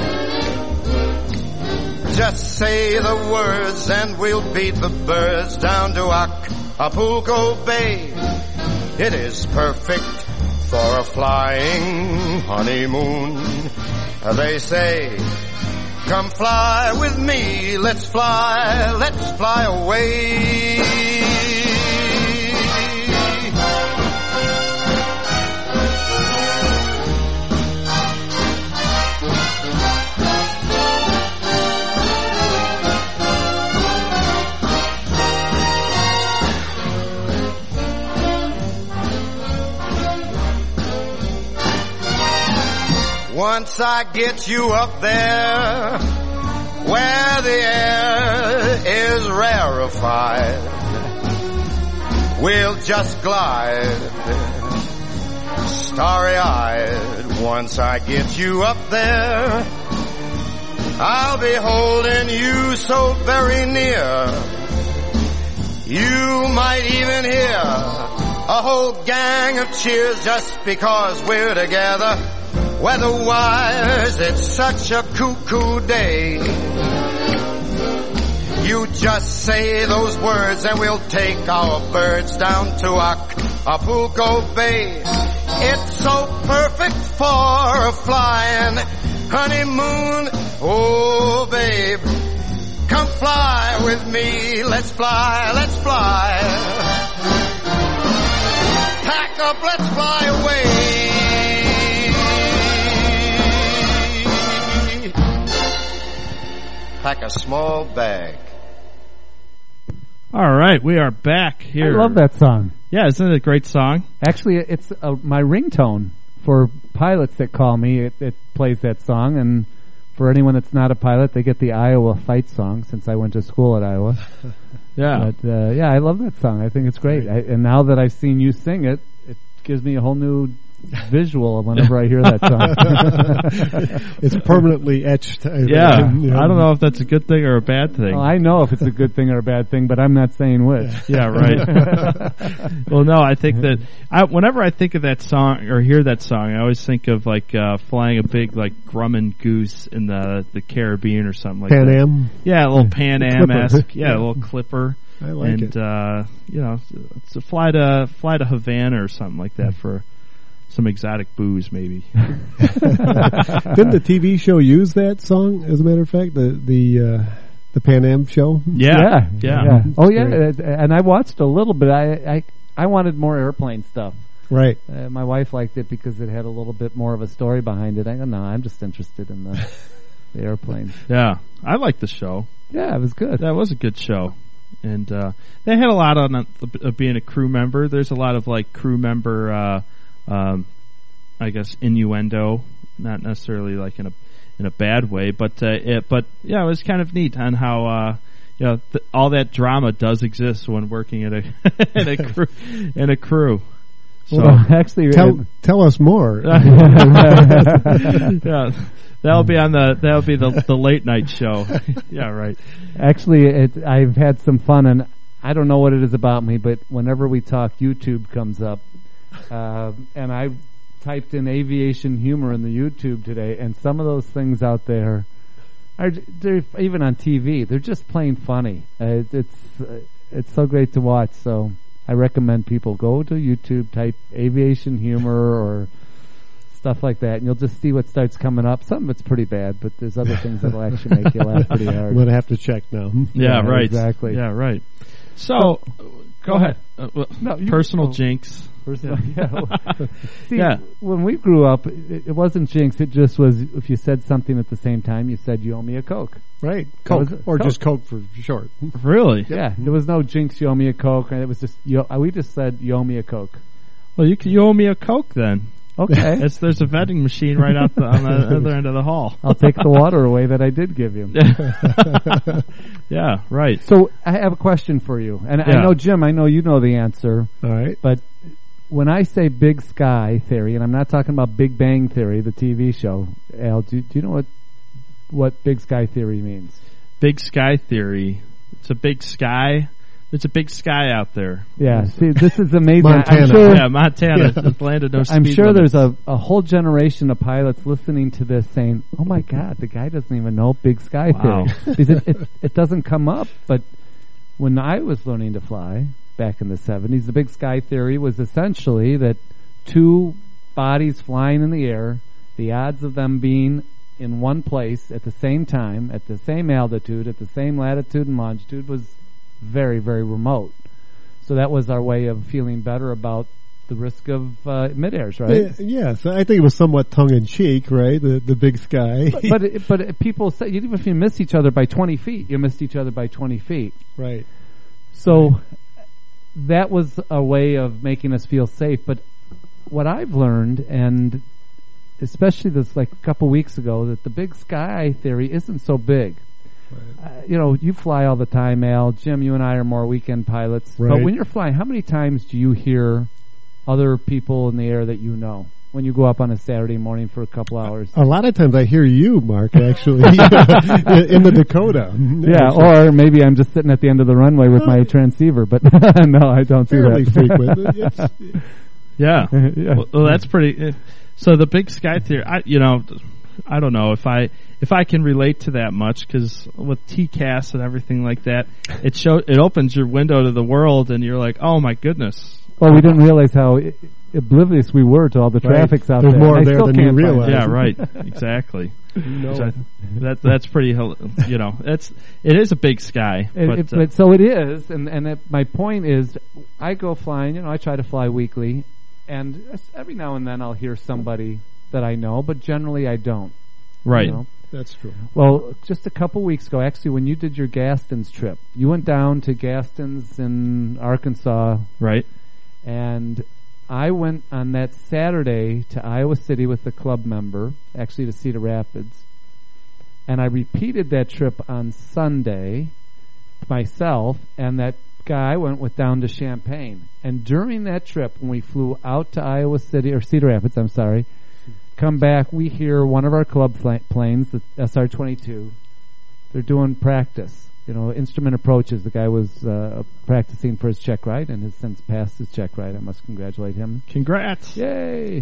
Just say the words and we'll beat the birds down to Acapulco Bay. It is perfect for a flying honeymoon. They say, come fly with me, let's fly away. Once I get you up there, where the air is rarefied, we'll just glide starry-eyed. Once I get you up there, I'll be holding you so very near. You might even hear a whole gang of cheers just because we're together. Weather-wise, it's such a cuckoo day. You just say those words and we'll take our birds down to Acapulco Bay. It's so perfect for a flying honeymoon. Oh, babe, come fly with me. Let's fly. Pack up, let's fly away. Pack a small bag. All right, we are back here. I love that song. Yeah, isn't it a great song? Actually, it's my ringtone for pilots that call me. It plays that song, and for anyone that's not a pilot, they get the Iowa fight song since I went to school at Iowa. Yeah. But, I love that song. I think it's great. And now that I've seen you sing it, it gives me a whole new visual whenever I hear that song. It's permanently etched. I don't know if that's a good thing or a bad thing. Well, I know if it's a good thing or a bad thing, but I'm not saying which. Yeah, right. Well, no, I think that whenever I think of that song or hear that song, I always think of like flying a big like Grumman goose in the Caribbean or something like Pan that. Am? Yeah, a little Pan Am-esque. Yeah, a little clipper. I like it. And it's a fly to Havana or something like that for some exotic booze, maybe. Didn't the TV show use that song? As a matter of fact, the Pan Am show. Yeah. Oh yeah, and I watched a little bit. I wanted more airplane stuff. Right. My wife liked it because it had a little bit more of a story behind it. I go, no, I'm just interested in the airplanes. Yeah, I liked the show. Yeah, it was good. That was a good show. And they had a lot on being a crew member. There's a lot of like crew member I guess, innuendo, not necessarily like in a bad way, but it was kind of neat on how all that drama does exist when working in a crew. So well, actually, tell us more. Yeah, that'll be the late night show. Yeah, right. Actually, I've had some fun, and I don't know what it is about me, but whenever we talk, YouTube comes up, and I typed in aviation humor in the YouTube today, and some of those things out there they're even on TV. They're just plain funny. It's so great to watch. So I recommend people go to YouTube, type aviation humor or stuff like that, and you'll just see what starts coming up. Some of it's pretty bad, but there's other things that'll actually make you laugh pretty hard. I'm gonna have to check now. Yeah, right. Exactly. Yeah, right. So, go ahead. Personal jinx. See, when we grew up, it wasn't jinx. It just was, if you said something at the same time, you said, "You owe me a Coke." Right. Coke. Or Coke. Just Coke for short. Really? Yeah. There was no jinx, you owe me a Coke. And it was just, we just said, you owe me a Coke. Well, you owe me a Coke then. Okay. There's a vending machine right out on the other end of the hall. I'll take the water away that I did give you. Yeah, right. So I have a question for you. And I know, Jim, I know you know the answer. All right. But when I say Big Sky Theory, and I'm not talking about Big Bang Theory, the TV show, Al, do you know what Big Sky Theory means? Big Sky Theory. It's a big sky. There's a big sky out there. Yeah, see, this is amazing. Montana. I'm sure, Montana. The land of no speed I'm sure limits. there's a whole generation of pilots listening to this saying, "Oh my God, the guy doesn't even know Big Sky Theory." Because it doesn't come up. But when I was learning to fly back in the 70s, the Big Sky Theory was essentially that two bodies flying in the air, the odds of them being in one place at the same time, at the same altitude, at the same latitude and longitude was very, very remote. So that was our way of feeling better about the risk of mid-airs, right? Yeah, so I think it was somewhat tongue-in-cheek, right? The big sky. But people say, even if you miss each other by 20 feet, you missed each other by 20 feet. Right. So that was a way of making us feel safe. But what I've learned, and especially this like a couple weeks ago, that the Big Sky Theory isn't so big. Right. You fly all the time, Al. Jim, you and I are more weekend pilots. Right. But when you're flying, how many times do you hear other people in the air that you know when you go up on a Saturday morning for a couple hours? A lot of times I hear you, Mark, actually, in the Dakota. Yeah, or maybe I'm just sitting at the end of the runway with my transceiver, but no, I don't do that. Frequent. Yeah. Well, that's pretty... So the Big Sky Theory, I don't know if I can relate to that much, because with TCAS and everything like that, it opens your window to the world, and you're like, oh my goodness. Well, we didn't realize how oblivious we were to all the traffics out there. There's more there than you realize. Yeah, right. Exactly. That's pretty. It is a big sky. So it is, and my point is, I go flying. I try to fly weekly, and every now and then I'll hear somebody that I know, but generally I don't. Right. That's true. Well, just a couple weeks ago, actually, when you did your Gaston's trip, you went down to Gaston's in Arkansas. Right. And I went on that Saturday to Iowa City with a club member, actually to Cedar Rapids. And I repeated that trip on Sunday myself, and that guy I went with down to Champaign. And during that trip, when we flew out to Iowa City, or Cedar Rapids, I'm sorry, come back, we hear one of our club planes, the SR-22, they're doing practice. Instrument approaches. The guy was practicing for his check ride and has since passed his check ride. I must congratulate him. Congrats. Yay.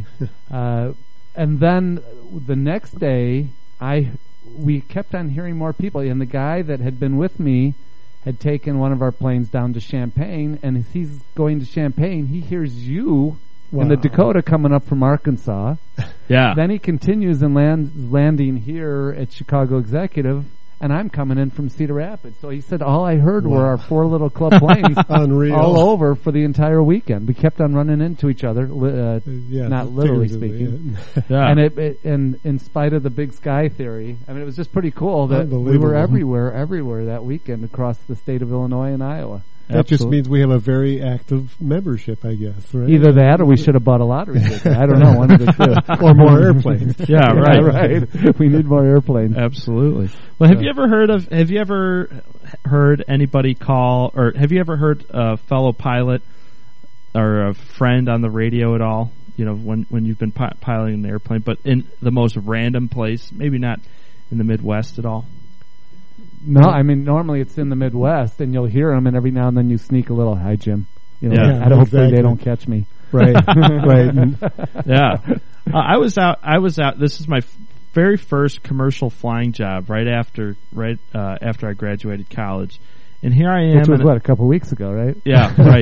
And then the next day, we kept on hearing more people. And the guy that had been with me had taken one of our planes down to Champaign, and as he's going to Champaign, he hears you in the Dakota coming up from Arkansas. Yeah. Then he continues and landing here at Chicago Executive, and I'm coming in from Cedar Rapids. So he said all I heard were our four little club planes all over for the entire weekend. We kept on running into each other, not literally speaking. Yeah. And in spite of the Big Sky Theory, it was just pretty cool that we were everywhere that weekend across the state of Illinois and Iowa. That just means we have a very active membership, I guess, right? Either that or we should have bought a lottery ticket. I don't know, one of the two. Or more airplanes. Yeah, right. Right. We need more airplanes. Absolutely. Well, have you ever heard anybody call, or have you ever heard a fellow pilot or a friend on the radio at all? You know, when you've been piloting an airplane, but in the most random place, maybe not in the Midwest at all? No, I mean, normally it's in the Midwest, and you'll hear them, and every now and then you sneak a little, "Hi, Jim." You know, hopefully they don't catch me. Right, right. Yeah. I was out. This is my very first commercial flying job right after I graduated college. And here I am. Which was, a couple of weeks ago, right? Yeah, right.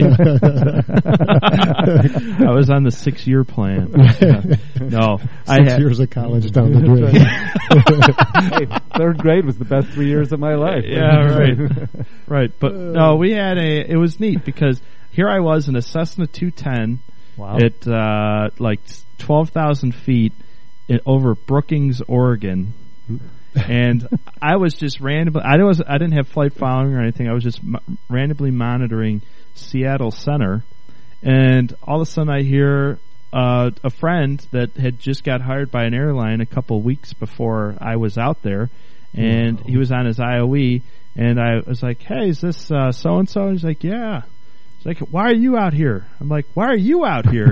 I was on the 6-year plan. No. 6 years of college down the drain. Hey, third grade was the best 3 years of my life. Yeah, right. Right. But no, it was neat because here I was in a Cessna 210 at like 12,000 feet over Brookings, Oregon. And I was just randomly. I didn't have flight following or anything. I was just randomly monitoring Seattle Center, and all of a sudden I hear a friend that had just got hired by an airline a couple weeks before I was out there, and he was on his IOE, and I was like, "Hey, is this so and so?" He's like, "Yeah." Like, why are you out here? I'm like, why are you out here?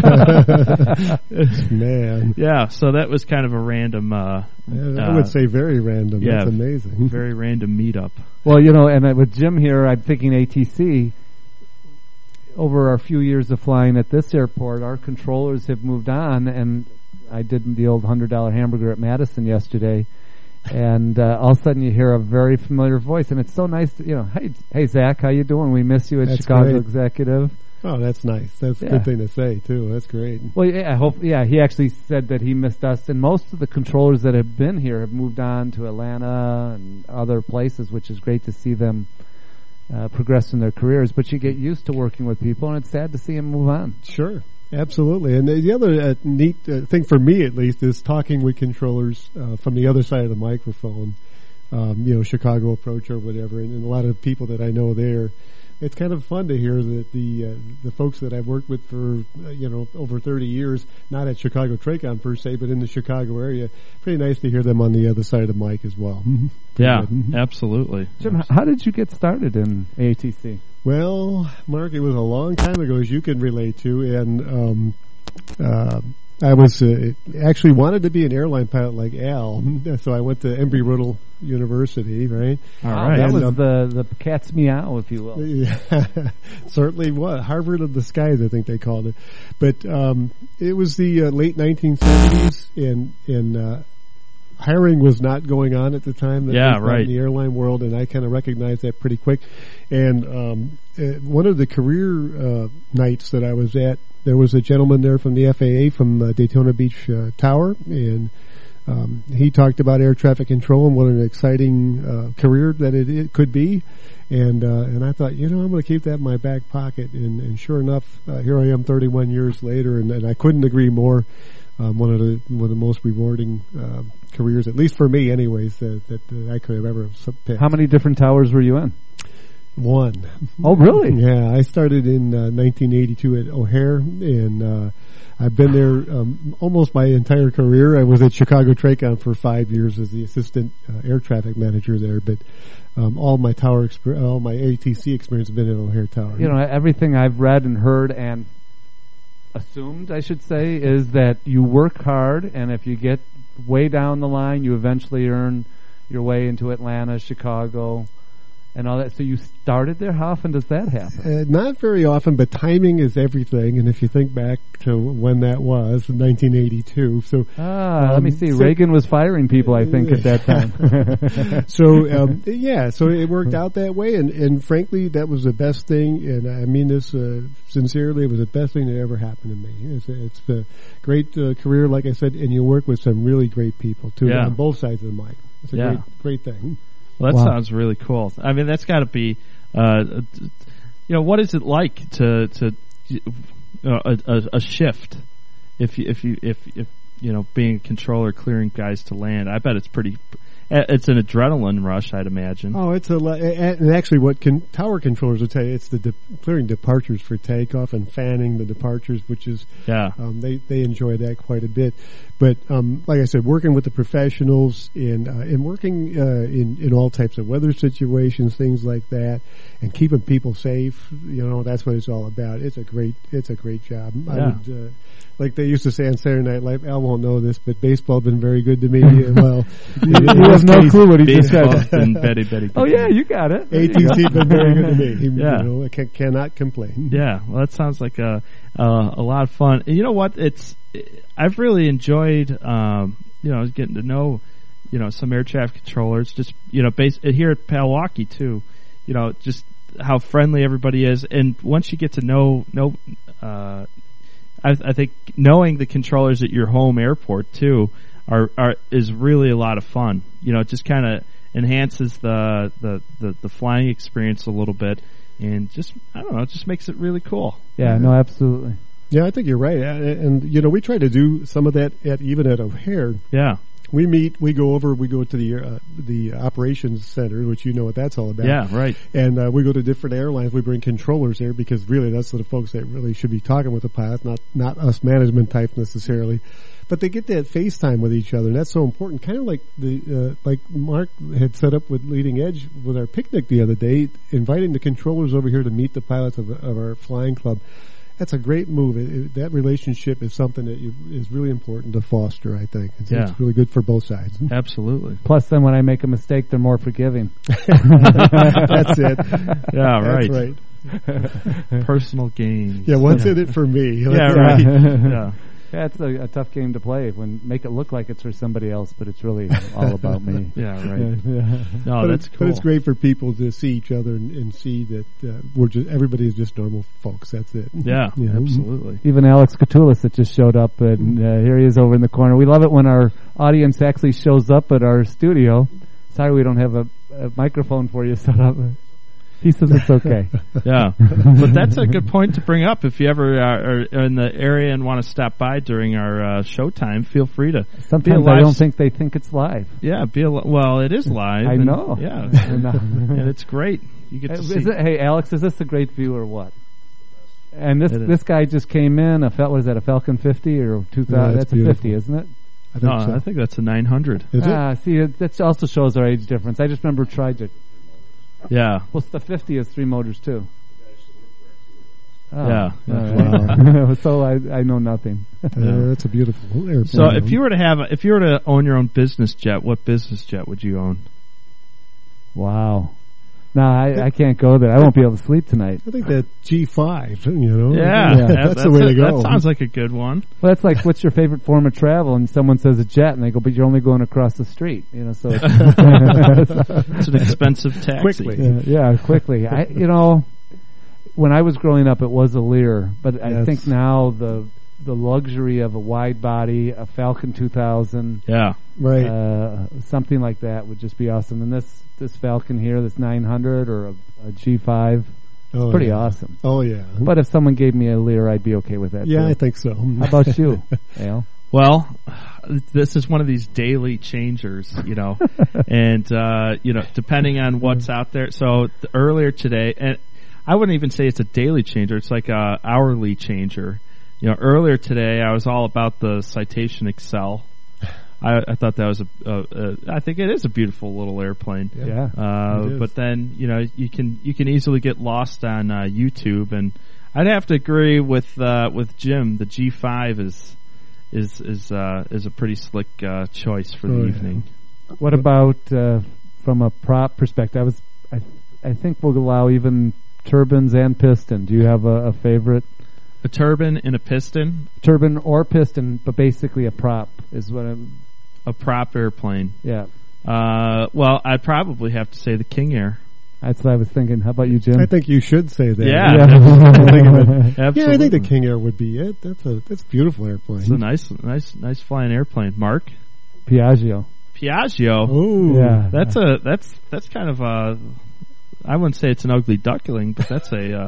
Man. Yeah, so that was kind of a random... I would say very random. Yeah, that's amazing. Very random meetup. Well, you know, and with Jim here, I'm thinking ATC. Over our few years of flying at this airport, our controllers have moved on, and I did the old $100 hamburger at Madison yesterday. And all of a sudden you hear a very familiar voice, and it's so nice to, hey Zach, how you doing? We miss you at Chicago great. Executive. Oh, that's nice. That's a good thing to say too. That's great. Well, he actually said that he missed us, and most of the controllers that have been here have moved on to Atlanta and other places, which is great to see them progress in their careers. But you get used to working with people, and it's sad to see them move on. Sure. Absolutely. And the other neat thing for me, at least, is talking with controllers from the other side of the microphone, Chicago Approach or whatever, and a lot of people that I know there. It's kind of fun to hear that the folks that I've worked with for, over 30 years, not at Chicago TRACON per se, but in the Chicago area, pretty nice to hear them on the other side of the mic as well. Yeah, absolutely. Jim, how did you get started in ATC? Well, Mark, it was a long time ago, as you can relate to, and I was actually wanted to be an airline pilot like Al, so I went to Embry-Riddle University, right? All right. That was the cat's meow, if you will. Yeah, certainly was. Harvard of the skies, I think they called it. But it was the late 1970s, and hiring was not going on at the time. In the airline world, and I kind of recognized that pretty quick. And one of the career nights that I was at, there was a gentleman there from the FAA from Daytona Beach Tower, and he talked about air traffic control and what an exciting career that it could be. And I thought, I'm going to keep that in my back pocket. And sure enough, here I am 31 years later, and I couldn't agree more. One of the most rewarding careers, at least for me, anyways, that I could have ever picked. How many different towers were you in? One. Oh, really? Yeah, I started in 1982 at O'Hare, and I've been there almost my entire career. I was at Chicago TRACON for 5 years as the assistant air traffic manager there, but all my ATC experience has been at O'Hare Tower. Everything I've read and heard and assumed, I should say, is that you work hard, and if you get way down the line, you eventually earn your way into Atlanta, Chicago, and all that. So you started there. How often does that happen? Not very often, but timing is everything. And if you think back to when that was, 1982. So let me see. Reagan was firing people, I think, at that time. So it worked out that way. And frankly, that was the best thing. And I mean this sincerely. It was the best thing that ever happened to me. It's a great career, like I said, and you work with some really great people too on both sides of the mic. It's a great thing. Well, that sounds really cool. I mean, that's got to be, what is it like to a shift? If being a controller, clearing guys to land, I bet it's pretty. It's an adrenaline rush, I'd imagine. Oh, it's and actually what tower controllers will tell you, it's the clearing departures for takeoff and fanning the departures, which is, they enjoy that quite a bit. But, like I said, working with the professionals and working, in all types of weather situations, things like that, and keeping people safe, that's what it's all about. It's a great job. Yeah. I would, like they used to say on Saturday Night Live, Al won't know this, but baseball has been very good to me. Well, you have no clue what he just said. Betty. Oh yeah, you got it. ATC been very good to me. Yeah. I cannot complain. Yeah, well, that sounds like a lot of fun. And you know what? I've really enjoyed, getting to know, some air traffic controllers. Just here at Palwaukee too. Just how friendly everybody is, and once you get to know, I think knowing the controllers at your home airport too is really a lot of fun. It just kind of enhances the flying experience a little bit, and just it just makes it really cool. Yeah, no, absolutely. Yeah, I think you're right, and we try to do some of that even at O'Hare. Yeah. We go to the operations center, which you know what that's all about. Yeah, right. And we go to different airlines. We bring controllers there because really that's the folks that really should be talking with the pilots, not us management types necessarily. But they get that FaceTime with each other, and that's so important. Kind of like like Mark had set up with Leading Edge with our picnic the other day, inviting the controllers over here to meet the pilots of our flying club. That's a great move. That relationship is something that is really important to foster, I think. It's really good for both sides. Absolutely. Plus, then when I make a mistake, they're more forgiving. That's it. Yeah, right. That's right. Personal gain. Yeah, what's in it for me? Yeah, right. Yeah. Yeah, it's a tough game to play. Make it look like it's for somebody else, but it's really all about me. Yeah, right. No, that's cool. But it's great for people to see each other and see that everybody is just normal folks. That's it. Yeah, absolutely. Even Alex Katulis that just showed up, and here he is over in the corner. We love it when our audience actually shows up at our studio. Sorry we don't have a microphone for you set up. He says it's okay. Yeah. But that's a good point to bring up. If you ever are in the area and want to stop by during our showtime, feel free to. Sometimes I don't think they think it's live. Yeah, well, it is live. I know. Yeah. And it's great. You get to see. Hey, Alex, is this a great view or what? And this guy just came in. What is that, a Falcon 50 or 2000? Yeah, that's beautiful. A 50, isn't it? I think that's a 900. Is it? See, that also shows our age difference. I just remember tried to. Yeah. Well, the 50 has 3 motors too. Oh. Yeah. Wow. So I know nothing. That's a beautiful airplane. So if you were to own your own business jet, what business jet would you own? Wow. No, I can't go there. I won't be able to sleep tonight. I think that G5, Yeah. That's the way to go. That sounds like a good one. Well, that's like, what's your favorite form of travel? And someone says a jet, and they go, but you're only going across the street. So it's an expensive taxi. Quickly. When I was growing up, it was a Lear, but I think now the luxury of a wide body, a Falcon 2000, right, something like that would just be awesome. And this Falcon here, this 900 or a G5, pretty awesome. Oh yeah. But if someone gave me a Lear, I'd be okay with that. Yeah, too. I think so. How about you, Al? Well, this is one of these daily changers, and depending on what's out there. So earlier today, and I wouldn't even say it's a daily changer; it's like a hourly changer. Earlier today, I was all about the Citation Excel. I thought that was I think it is a beautiful little airplane. Yeah. But then you can easily get lost on YouTube, and I'd have to agree with Jim. The G5 is a pretty slick choice for the evening. What about from a prop perspective? I think we'll allow even turbines and piston. Do you have a favorite? A turbine and a piston? Turbine or piston, but basically a prop is what I'm... A prop airplane. Yeah. Well, I'd probably have to say the King Air. That's what I was thinking. How about you, Jim? I think you should say that. Yeah. Absolutely. Yeah, I think the King Air would be it. That's a beautiful airplane. It's a nice flying airplane. Mark? Piaggio. Oh. Yeah. That's kind of a... I wouldn't say it's an ugly duckling, but that's a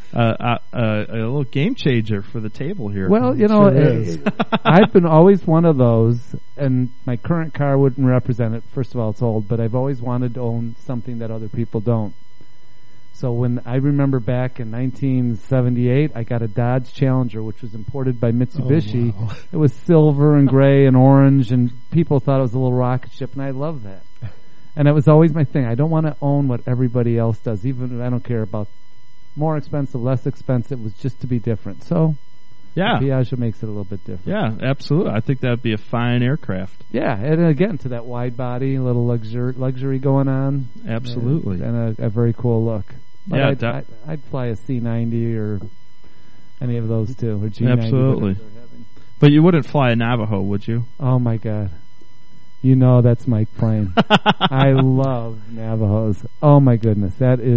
a little game changer for the table here. Well, I've been always one of those, and my current car wouldn't represent it. First of all, it's old, but I've always wanted to own something that other people don't. So when I remember back in 1978, I got a Dodge Challenger, which was imported by Mitsubishi. Oh, wow. It was silver and gray and orange, and people thought it was a little rocket ship, and I loved that. And it was always my thing. I don't want to own what everybody else does, even if I don't care about more expensive, less expensive. It was just to be different. So yeah, Piaggio makes it a little bit different. Yeah, absolutely. I think that would be a fine aircraft. Yeah, and again, to that wide body, a little luxury going on. Absolutely. And a very cool look. But yeah, I'd fly a C-90 or any of those too, or G-90. Absolutely. But you wouldn't fly a Navajo, would you? Oh my God. You know that's my plane. I love Navajos. Oh my goodness.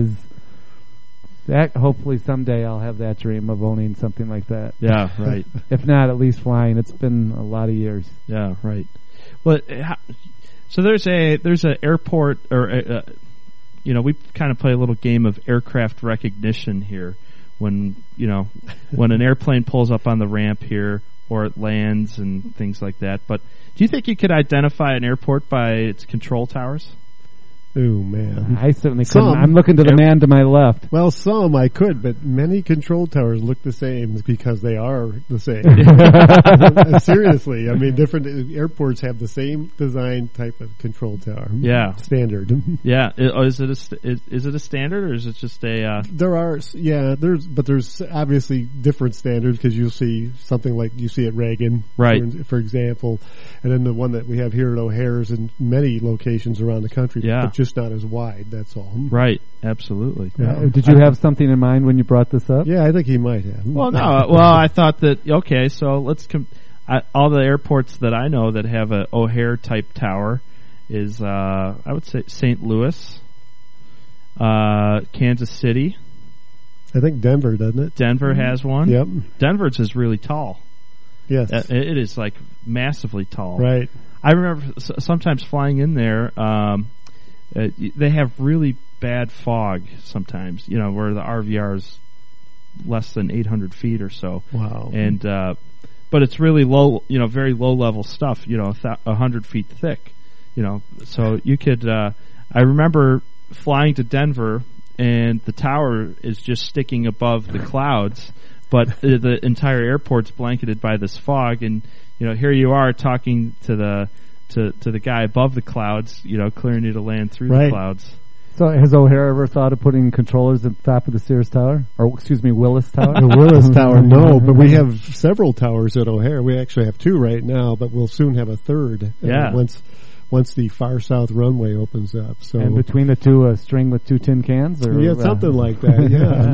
That hopefully someday I'll have that dream of owning something like that. Yeah, right. If not, at least flying. It's been a lot of years. Yeah, right. Well, so there's an airport, or we kind of play a little game of aircraft recognition here. When an airplane pulls up on the ramp here, or it lands and things like that. But do you think you could identify an airport by its control towers? Oh, man. I certainly couldn't. I'm looking to the man to my left. Well, some I could, but many control towers look the same because they are the same. Seriously. I mean, different airports have the same design type of control tower. Yeah. Standard. Yeah. Is it a standard, or is it just a... There's obviously different standards, because you'll see something like you see at Reagan, right, for example, and then the one that we have here at O'Hare is in many locations around the country. Yeah. But just not as wide, that's all. Right, absolutely. Yeah. Did you have something in mind when you brought this up? Yeah, I think he might have. Well, no. Well, I thought that, okay, so let's... all the airports that I know that have a O'Hare-type tower is, I would say, St. Louis, Kansas City. I think Denver, doesn't it? Denver has one. Yep. Denver's is really tall. Yes. It is, like, massively tall. Right. I remember sometimes flying in there, they have really bad fog sometimes, where the RVR is less than 800 feet or so. Wow. And, but it's really low, very low level stuff, 100 feet thick, so you could, I remember flying to Denver, and the tower is just sticking above the clouds, but the entire airport's blanketed by this fog, and here you are talking to the guy above the clouds, clearing you to land through the clouds. So has O'Hare ever thought of putting controllers at the top of the Sears Tower? Or, Willis Tower? The Willis Tower, no, but we have several towers at O'Hare. We actually have two right now, but we'll soon have a third. Once the far south runway opens up. So, and between the two, a string with two tin cans? Or, yeah, something like that,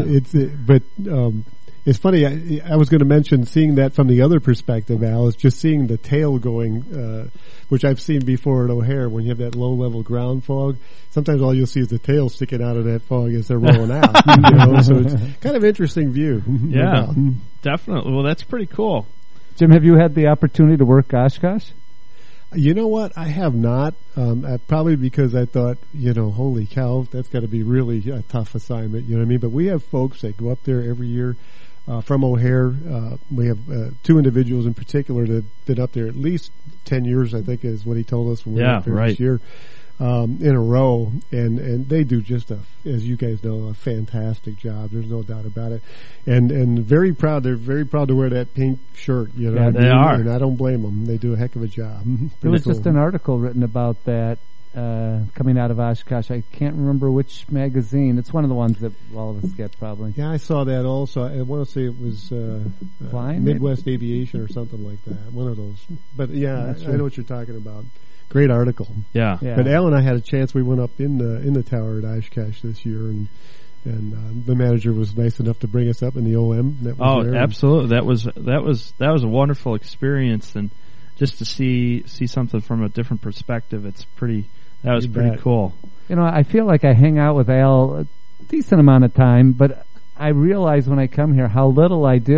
yeah. It's funny, I was going to mention seeing that from the other perspective, Al, is just seeing the tail going, which I've seen before at O'Hare when you have that low-level ground fog. Sometimes all you'll see is the tail sticking out of that fog as they're rolling out. So it's kind of interesting view. Yeah, definitely. Well, that's pretty cool. Jim, have you had the opportunity to work Oshkosh? You know what? I have not. Probably because I thought, holy cow, that's got to be really a tough assignment. You know what I mean? But we have folks that go up there every year. From O'Hare, we have two individuals in particular that have been up there at least 10 years, I think is what he told us when we were up there this year, in a row. And they do just as you guys know, a fantastic job. There's no doubt about it. And very proud. They're very proud to wear that pink shirt. Yeah, they are. And I don't blame them. They do a heck of a job. There was just an article written about that. Coming out of Oshkosh. I can't remember which magazine. It's one of the ones that all of us get, probably. Yeah, I saw that also. I want to say it was Midwest Aviation or something like that. One of those. But yeah, I know what you're talking about. Great article. Yeah. But Al and I had a chance. We went up in the tower at Oshkosh this year, and the manager was nice enough to bring us up in the OM. That was there. Absolutely. That was a wonderful experience, and just to see something from a different perspective, that was pretty cool. I feel like I hang out with Al a decent amount of time, but I realize when I come here how little I do.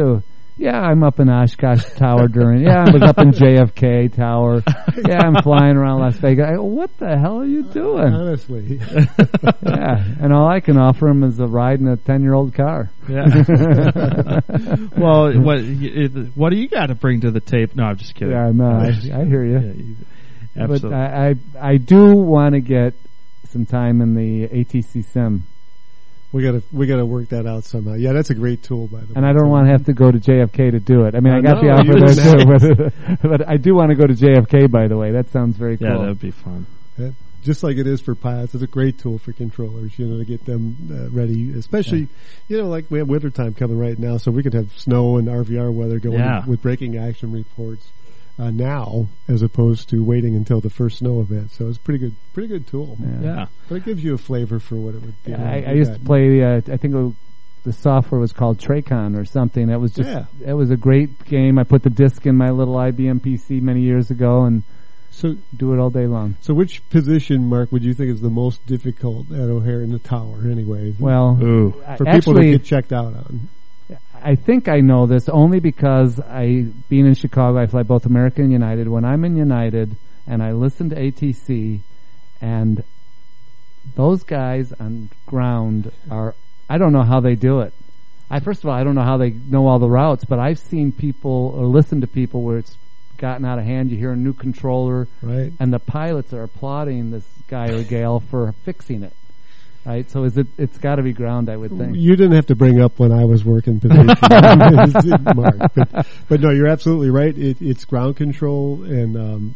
Yeah, I'm up in Oshkosh Tower I was up in JFK Tower. Yeah, I'm flying around Las Vegas. I go, what the hell are you doing? Honestly. Yeah, and all I can offer him is a ride in a 10-year-old car. Yeah. Well, what do you got to bring to the tape? No, I'm just kidding. Yeah, no, I hear you. Yeah, absolutely. But I do want to get some time in the ATC Sim. We gotta work that out somehow. Yeah, that's a great tool, by the way. And I don't want to have to go to JFK to do it. I mean, I got the offer there too, but I do want to go to JFK, by the way. That sounds very cool. Yeah, that would be fun. Just like it is for pilots, it's a great tool for controllers, to get them ready, especially, like we have winter time coming right now, so we could have snow and RVR weather going with breaking action reports now, as opposed to waiting until the first snow event. So it's pretty good tool. Yeah. But it gives you a flavor for what it would be. I used to play, I think the software was called Tracon or something. That was it was a great game. I put the disc in my little IBM PC many years ago and do it all day long. So which position, Mark, would you think is the most difficult at O'Hare in the tower anyway? Well, for people to get checked out on. I think I know this only because being in Chicago, I fly both American and United. When I'm in United and I listen to ATC, and those guys on ground I don't know how they do it. First of all, I don't know how they know all the routes, but I've seen people or listened to people where it's gotten out of hand. You hear a new controller, right? And the pilots are applauding this guy or gal for fixing it. Right, so it's got to be ground, I would think. You didn't have to bring up when I was working position, Mark. But no, you're absolutely right. It's ground control, and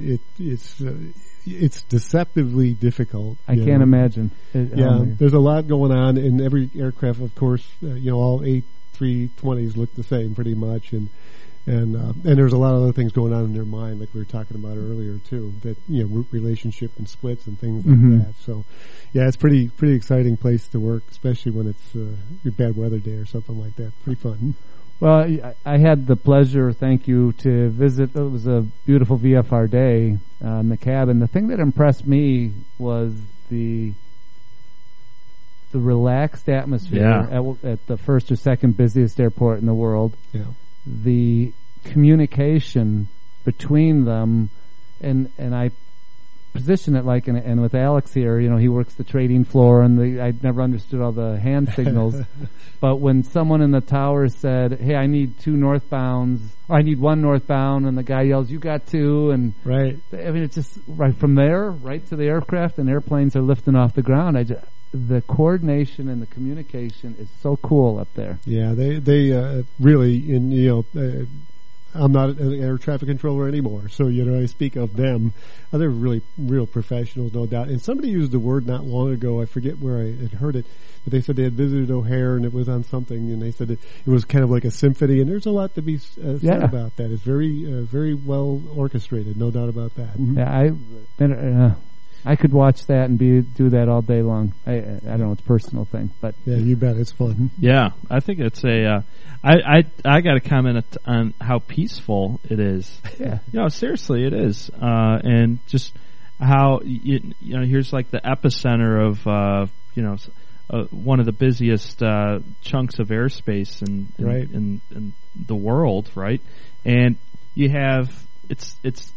it's deceptively difficult. I can't imagine. There's a lot going on in every aircraft. Of course, all A320s look the same pretty much, and there's a lot of other things going on in their mind, like we were talking about earlier too. That relationship and splits and things like that. So. Yeah, it's pretty exciting place to work, especially when it's a bad weather day or something like that. Pretty fun. Well, I had the pleasure, thank you, to visit. It was a beautiful VFR day in the cabin. The thing that impressed me was the relaxed atmosphere at the first or second busiest airport in the world. Yeah. The communication between them, and I position it like, and with Alex here, he works the trading floor, and I never understood all the hand signals. But when someone in the tower said, "Hey, I need 2 northbounds," or "I need 1 northbound," and the guy yells, "You got 2," and right. I mean, it's just right from there, right to the aircraft, and airplanes are lifting off the ground. The coordination and the communication is so cool up there. Yeah, they really, I'm not an air traffic controller anymore, so I speak of them. They're really real professionals, no doubt. And somebody used the word not long ago. I forget where I had heard it, but they said they had visited O'Hare and it was on something, and they said it was kind of like a symphony. And there's a lot to be said about that. It's very well orchestrated, no doubt about that. Yeah, I could watch that and do that all day long. I don't know, it's a personal thing, but yeah, you bet, it's fun. Yeah, I think it's I got to comment on how peaceful it is. Yeah, seriously, it is, and just how here's like the epicenter of one of the busiest chunks of airspace in the world, right? And you have it's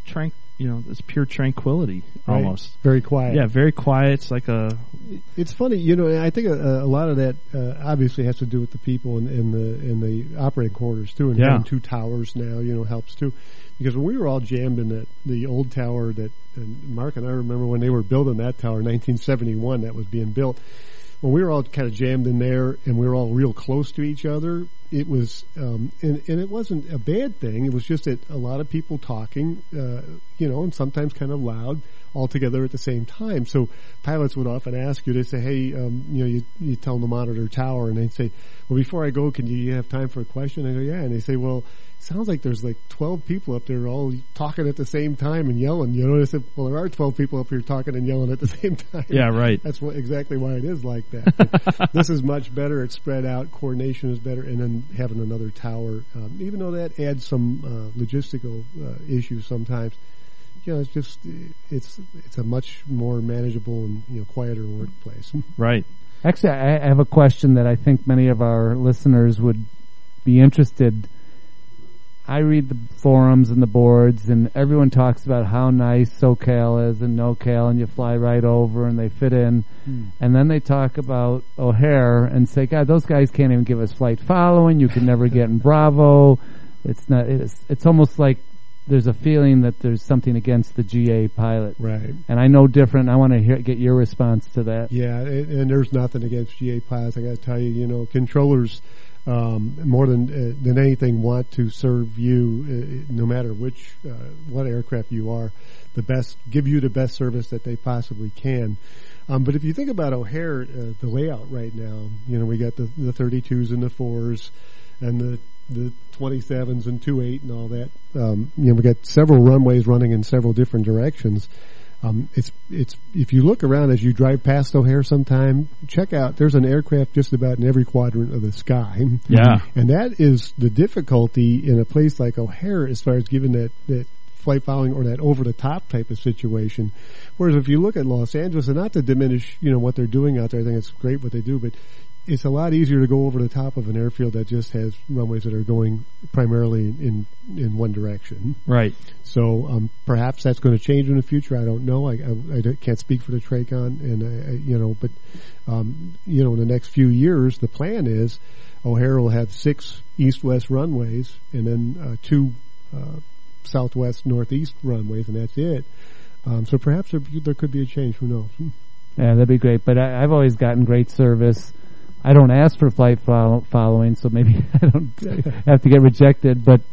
it's pure tranquility almost. Right. Very quiet. Yeah, very quiet. It's like It's funny, I think a lot of that obviously has to do with the people in the operating quarters too, and having 2 towers now, helps too. Because when we were all jammed in the old tower and Mark and I remember when they were building that tower in 1971, that was being built. When we were all kind of jammed in there and we were all real close to each other, it was, and it wasn't a bad thing. It was just that a lot of people talking, and sometimes kind of loud all together at the same time. So pilots would often ask you to say, hey, you tell them to monitor tower, and they'd say, well, before I go, can you have time for a question? I go, yeah. And they say, well, it sounds like there's like 12 people up there all talking at the same time and yelling. And I said, well, there are 12 people up here talking and yelling at the same time. Yeah, right. That's exactly why it is like that. But this is much better. It's spread out. Coordination is better. And then having another tower, even though that adds some logistical issues sometimes, it's just it's a much more manageable and quieter workplace. Right. Actually, I have a question that I think many of our listeners would be interested I read the forums and the boards, and everyone talks about how nice SoCal is and NoCal, and you fly right over and they fit in. And then they talk about O'Hare and say, God, those guys can't even give us flight following. You can never get in Bravo. It's almost like there's a feeling that there's something against the GA pilot. Right. And I know different. I want to get your response to that. Yeah, and there's nothing against GA pilots. I got to tell you, controllers more than anything want to serve you, no matter what aircraft you are, give you the best service that they possibly can. But if you think about O'Hare, the layout right now, we got the 32s and the 4s and the 27s and 28 and all that. We got several runways running in several different directions. It's if you look around as you drive past O'Hare sometime, check out, there's an aircraft just about in every quadrant of the sky. Yeah. And that is the difficulty in a place like O'Hare as far as giving that flight following or that over-the-top type of situation. Whereas if you look at Los Angeles, and not to diminish, what they're doing out there, I think it's great what they do, but it's a lot easier to go over the top of an airfield that just has runways that are going primarily in one direction. Right. So perhaps that's going to change in the future. I don't know. I can't speak for the TRACON, and but in the next few years, the plan is O'Hare will have 6 east-west runways and then 2 southwest-northeast runways, and that's it. So perhaps there could be a change. Who knows? Yeah, that'd be great. But I've always gotten great service. I don't ask for flight following, so maybe I don't have to get rejected. But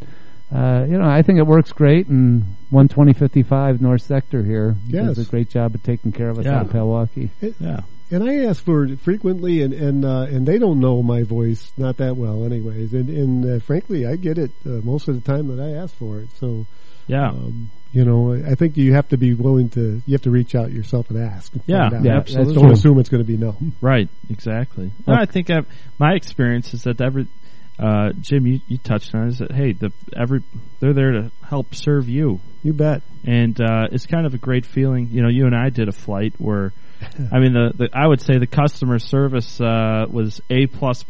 I think it works great. And 12055 North Sector here does a great job of taking care of us out of Milwaukee. And I ask for it frequently, and they don't know my voice not that well, anyways. And frankly, I get it most of the time that I ask for it. So I think you have to be willing to. You have to reach out yourself and ask. And find out. Absolutely. Don't assume it's going to be no. Right, exactly. No, I think my experience is that Jim, you touched on it, is that they're there to help serve you. You bet. And it's kind of a great feeling. You and I did a flight where, I mean, I would say the customer service was A++++++.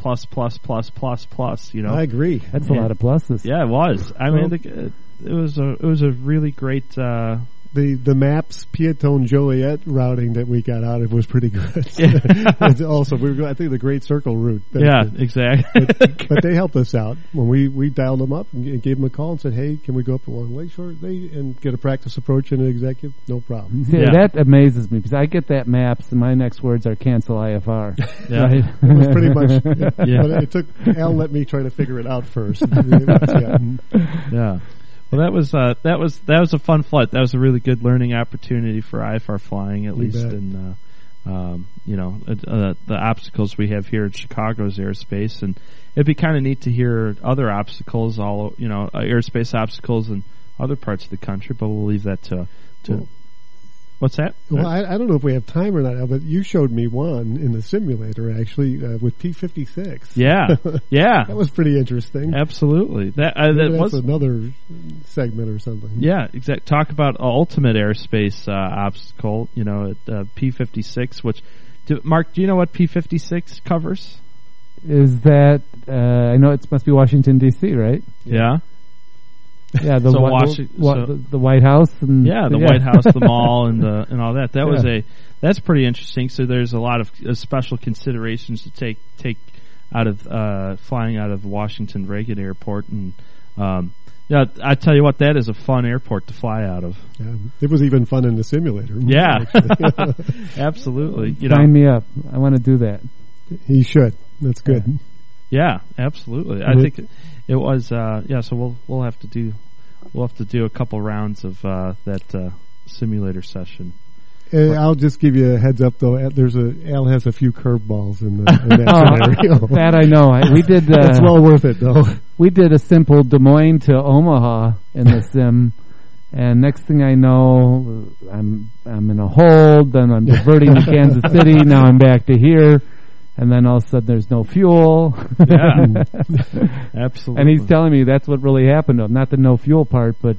I agree. That's a lot of pluses. Yeah, it was. I mean, it was a really great. The MAPS Piatone Joliet routing that we got out of was pretty good. Also, I think the Great Circle route. Yeah, exactly. But they helped us out when we dialed them up and gave them a call and said, "Hey, can we go up to Long Lakeshore and get a practice approach and an executive?" No problem. That amazes me because I get that MAPS and my next words are cancel IFR. Yeah, right? It was pretty much. But it took Al let me try to figure it out first. Yeah. Well, that was a fun flight. That was a really good learning opportunity for IFR flying, at least in the obstacles we have here at Chicago's airspace, and it'd be kind of neat to hear other obstacles, airspace obstacles in other parts of the country. But we'll leave that to. What's that? Well, I don't know if we have time or not, but you showed me one in the simulator, actually, with P-56. Yeah, yeah. That was pretty interesting. Absolutely. That's another segment or something. Yeah, exactly. Talk about ultimate airspace obstacle, at P-56, which... Mark, do you know what P-56 covers? Is that... I know it must be Washington, D.C., right? Yeah. Yeah, the White House and the White House, the mall, and all that. That's pretty interesting. So there's a lot of special considerations to take out of flying out of Washington Reagan Airport, and I tell you what, that is a fun airport to fly out of. Yeah, it was even fun in the simulator. Yeah, absolutely. Sign me up. I want to do that. You should. That's good. Yeah, absolutely. I think it was. So we'll have to do a couple rounds of that simulator session. I'll just give you a heads up though. Al has a few curveballs in that scenario. That I know. We did. It's well worth it though. We did a simple Des Moines to Omaha in the sim. And next thing I know, I'm in a hold. Then I'm diverting to Kansas City. Now I'm back to here. And then all of a sudden there's no fuel. Yeah, absolutely. And he's telling me that's what really happened to him. Not the no fuel part, but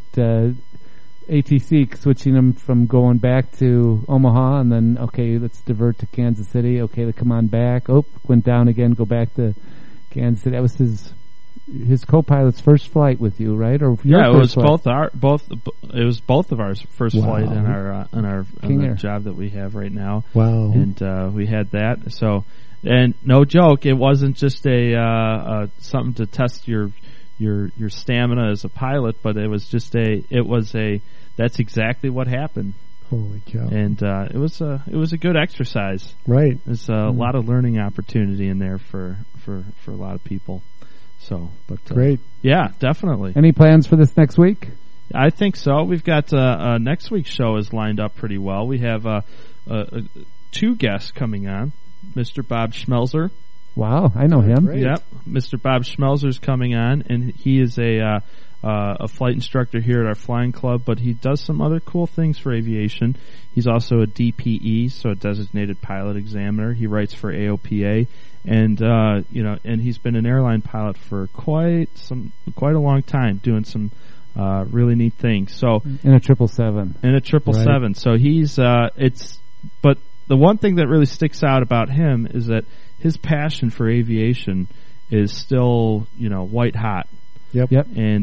ATC switching him from going back to Omaha and then, okay, let's divert to Kansas City. Okay, come on back. Oh, went down again, go back to Kansas City. That was his his co-pilot's first flight with you, right? Or your it was first flight? It was both of our first flight in our job that we have right now. Wow! And we had that. So, and no joke, it wasn't just a something to test your stamina as a pilot, but it was that's exactly what happened. Holy cow! And it was a good exercise. Right. There's a lot of learning opportunity in there for a lot of people. So, but great. Yeah, definitely. Any plans for this next week? I think so. We've got next week's show is lined up pretty well. We have 2 guests coming on. Mr. Bob Schmelzer. Wow, I know him. Great. Yep, Mr. Bob Schmelzer's coming on, and he is a flight instructor here at our flying club, but he does some other cool things for aviation. He's also a DPE, so a designated pilot examiner. He writes for AOPA, and and he's been an airline pilot for quite a long time, doing some really neat things. So in a 777. In a 777. Right. So he's but the one thing that really sticks out about him is that his passion for aviation is still, white hot. Yep. And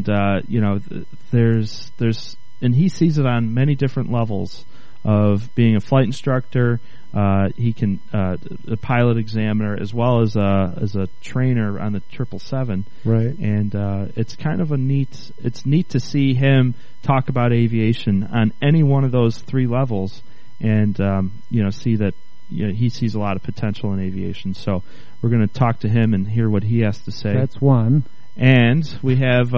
there's and he sees it on many different levels of being a flight instructor. He can a pilot examiner as well as a trainer on the 777. Right. And it's kind of it's neat to see him talk about aviation on any one of those 3 levels, and see that he sees a lot of potential in aviation. So we're going to talk to him and hear what he has to say. That's one. And we have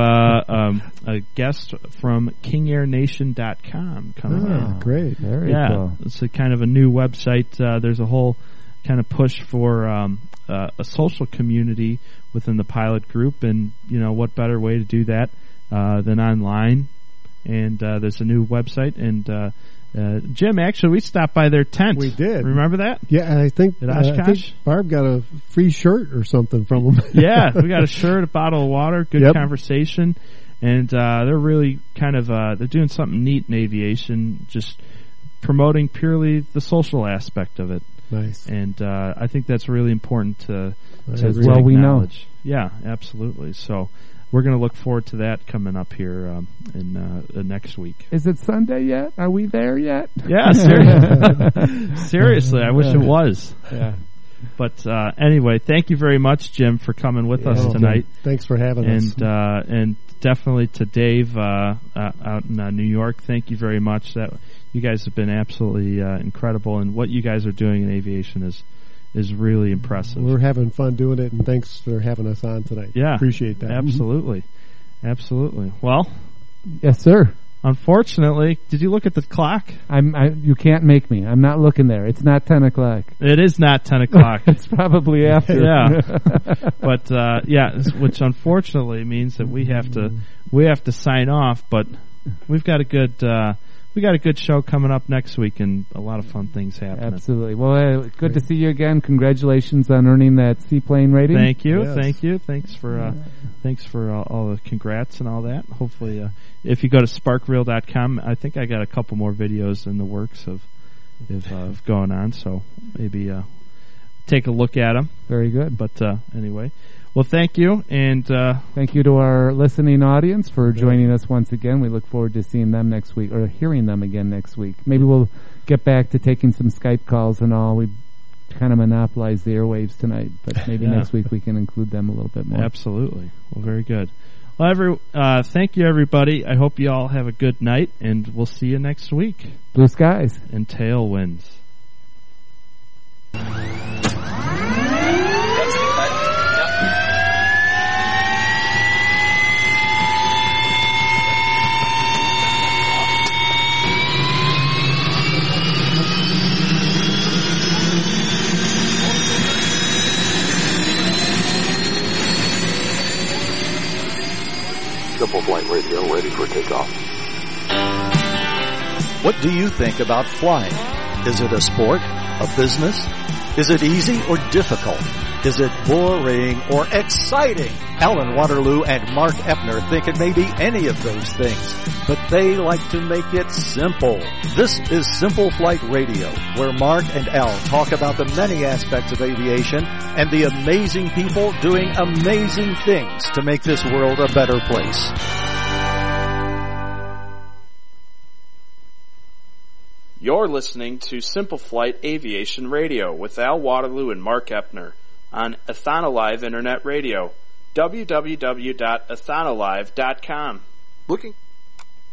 a guest from KingAirNation.com coming in. Great. Very cool. It's a kind of a new website. There's a whole kind of push for a social community within the pilot group, and what better way to do that than online. And there's a new website, and Jim, actually, we stopped by their tent. We did. Remember that? Yeah, and I think Barb got a free shirt or something from them. Yeah, we got a shirt, a bottle of water, good conversation, and they're really kind of they're doing something neat in aviation, just promoting purely the social aspect of it. Nice. And I think that's really important to as well we know. Yeah, absolutely. So we're going to look forward to that coming up here in next week. Is it Sunday yet? Are we there yet? Yeah, seriously, I wish it was. Yeah. But anyway, thank you very much, Jim, for coming with us tonight. Thanks for having us. And definitely to Dave out in New York, thank you very much. That you guys have been absolutely incredible, and what you guys are doing in aviation is really impressive. We're having fun doing it, and thanks for having us on tonight. Yeah. Appreciate that. Absolutely. Absolutely. Well, yes, sir. Unfortunately, did you look at the clock? You can't make me. I'm not looking there. It's not 10 o'clock. It is not 10 o'clock. It's probably after. Yeah. But, which unfortunately means that we have to sign off, but we've got a good show coming up next week, and a lot of fun things happening. Absolutely. Well, good to see you again. Congratulations on earning that seaplane rating. Thank you. Yes. Thank you. Thanks for all the congrats and all that. Hopefully, if you go to sparkreel.com, I think I got a couple more videos in the works of going on, so maybe take a look at them. Very good. But anyway. Well, thank you, and thank you to our listening audience for joining us once again. We look forward to seeing them next week, or hearing them again next week. Maybe we'll get back to taking some Skype calls and all. We kind of monopolized the airwaves tonight, but maybe next week we can include them a little bit more. Absolutely. Well, very good. Well, thank you, everybody. I hope you all have a good night, and we'll see you next week. Blue skies. And tailwinds. Simple Flight Radio ready for takeoff. What do you think about flying? Is it a sport? A business? Is it easy or difficult? Is it boring or exciting? Alan Waterloo and Mark Eppner think it may be any of those things, but they like to make it simple. This is Simple Flight Radio, where Mark and Al talk about the many aspects of aviation and the amazing people doing amazing things to make this world a better place. You're listening to Simple Flight Aviation Radio with Al Waterloo and Mark Eppner on Athonalive Internet Radio, www.athonalive.com. Looking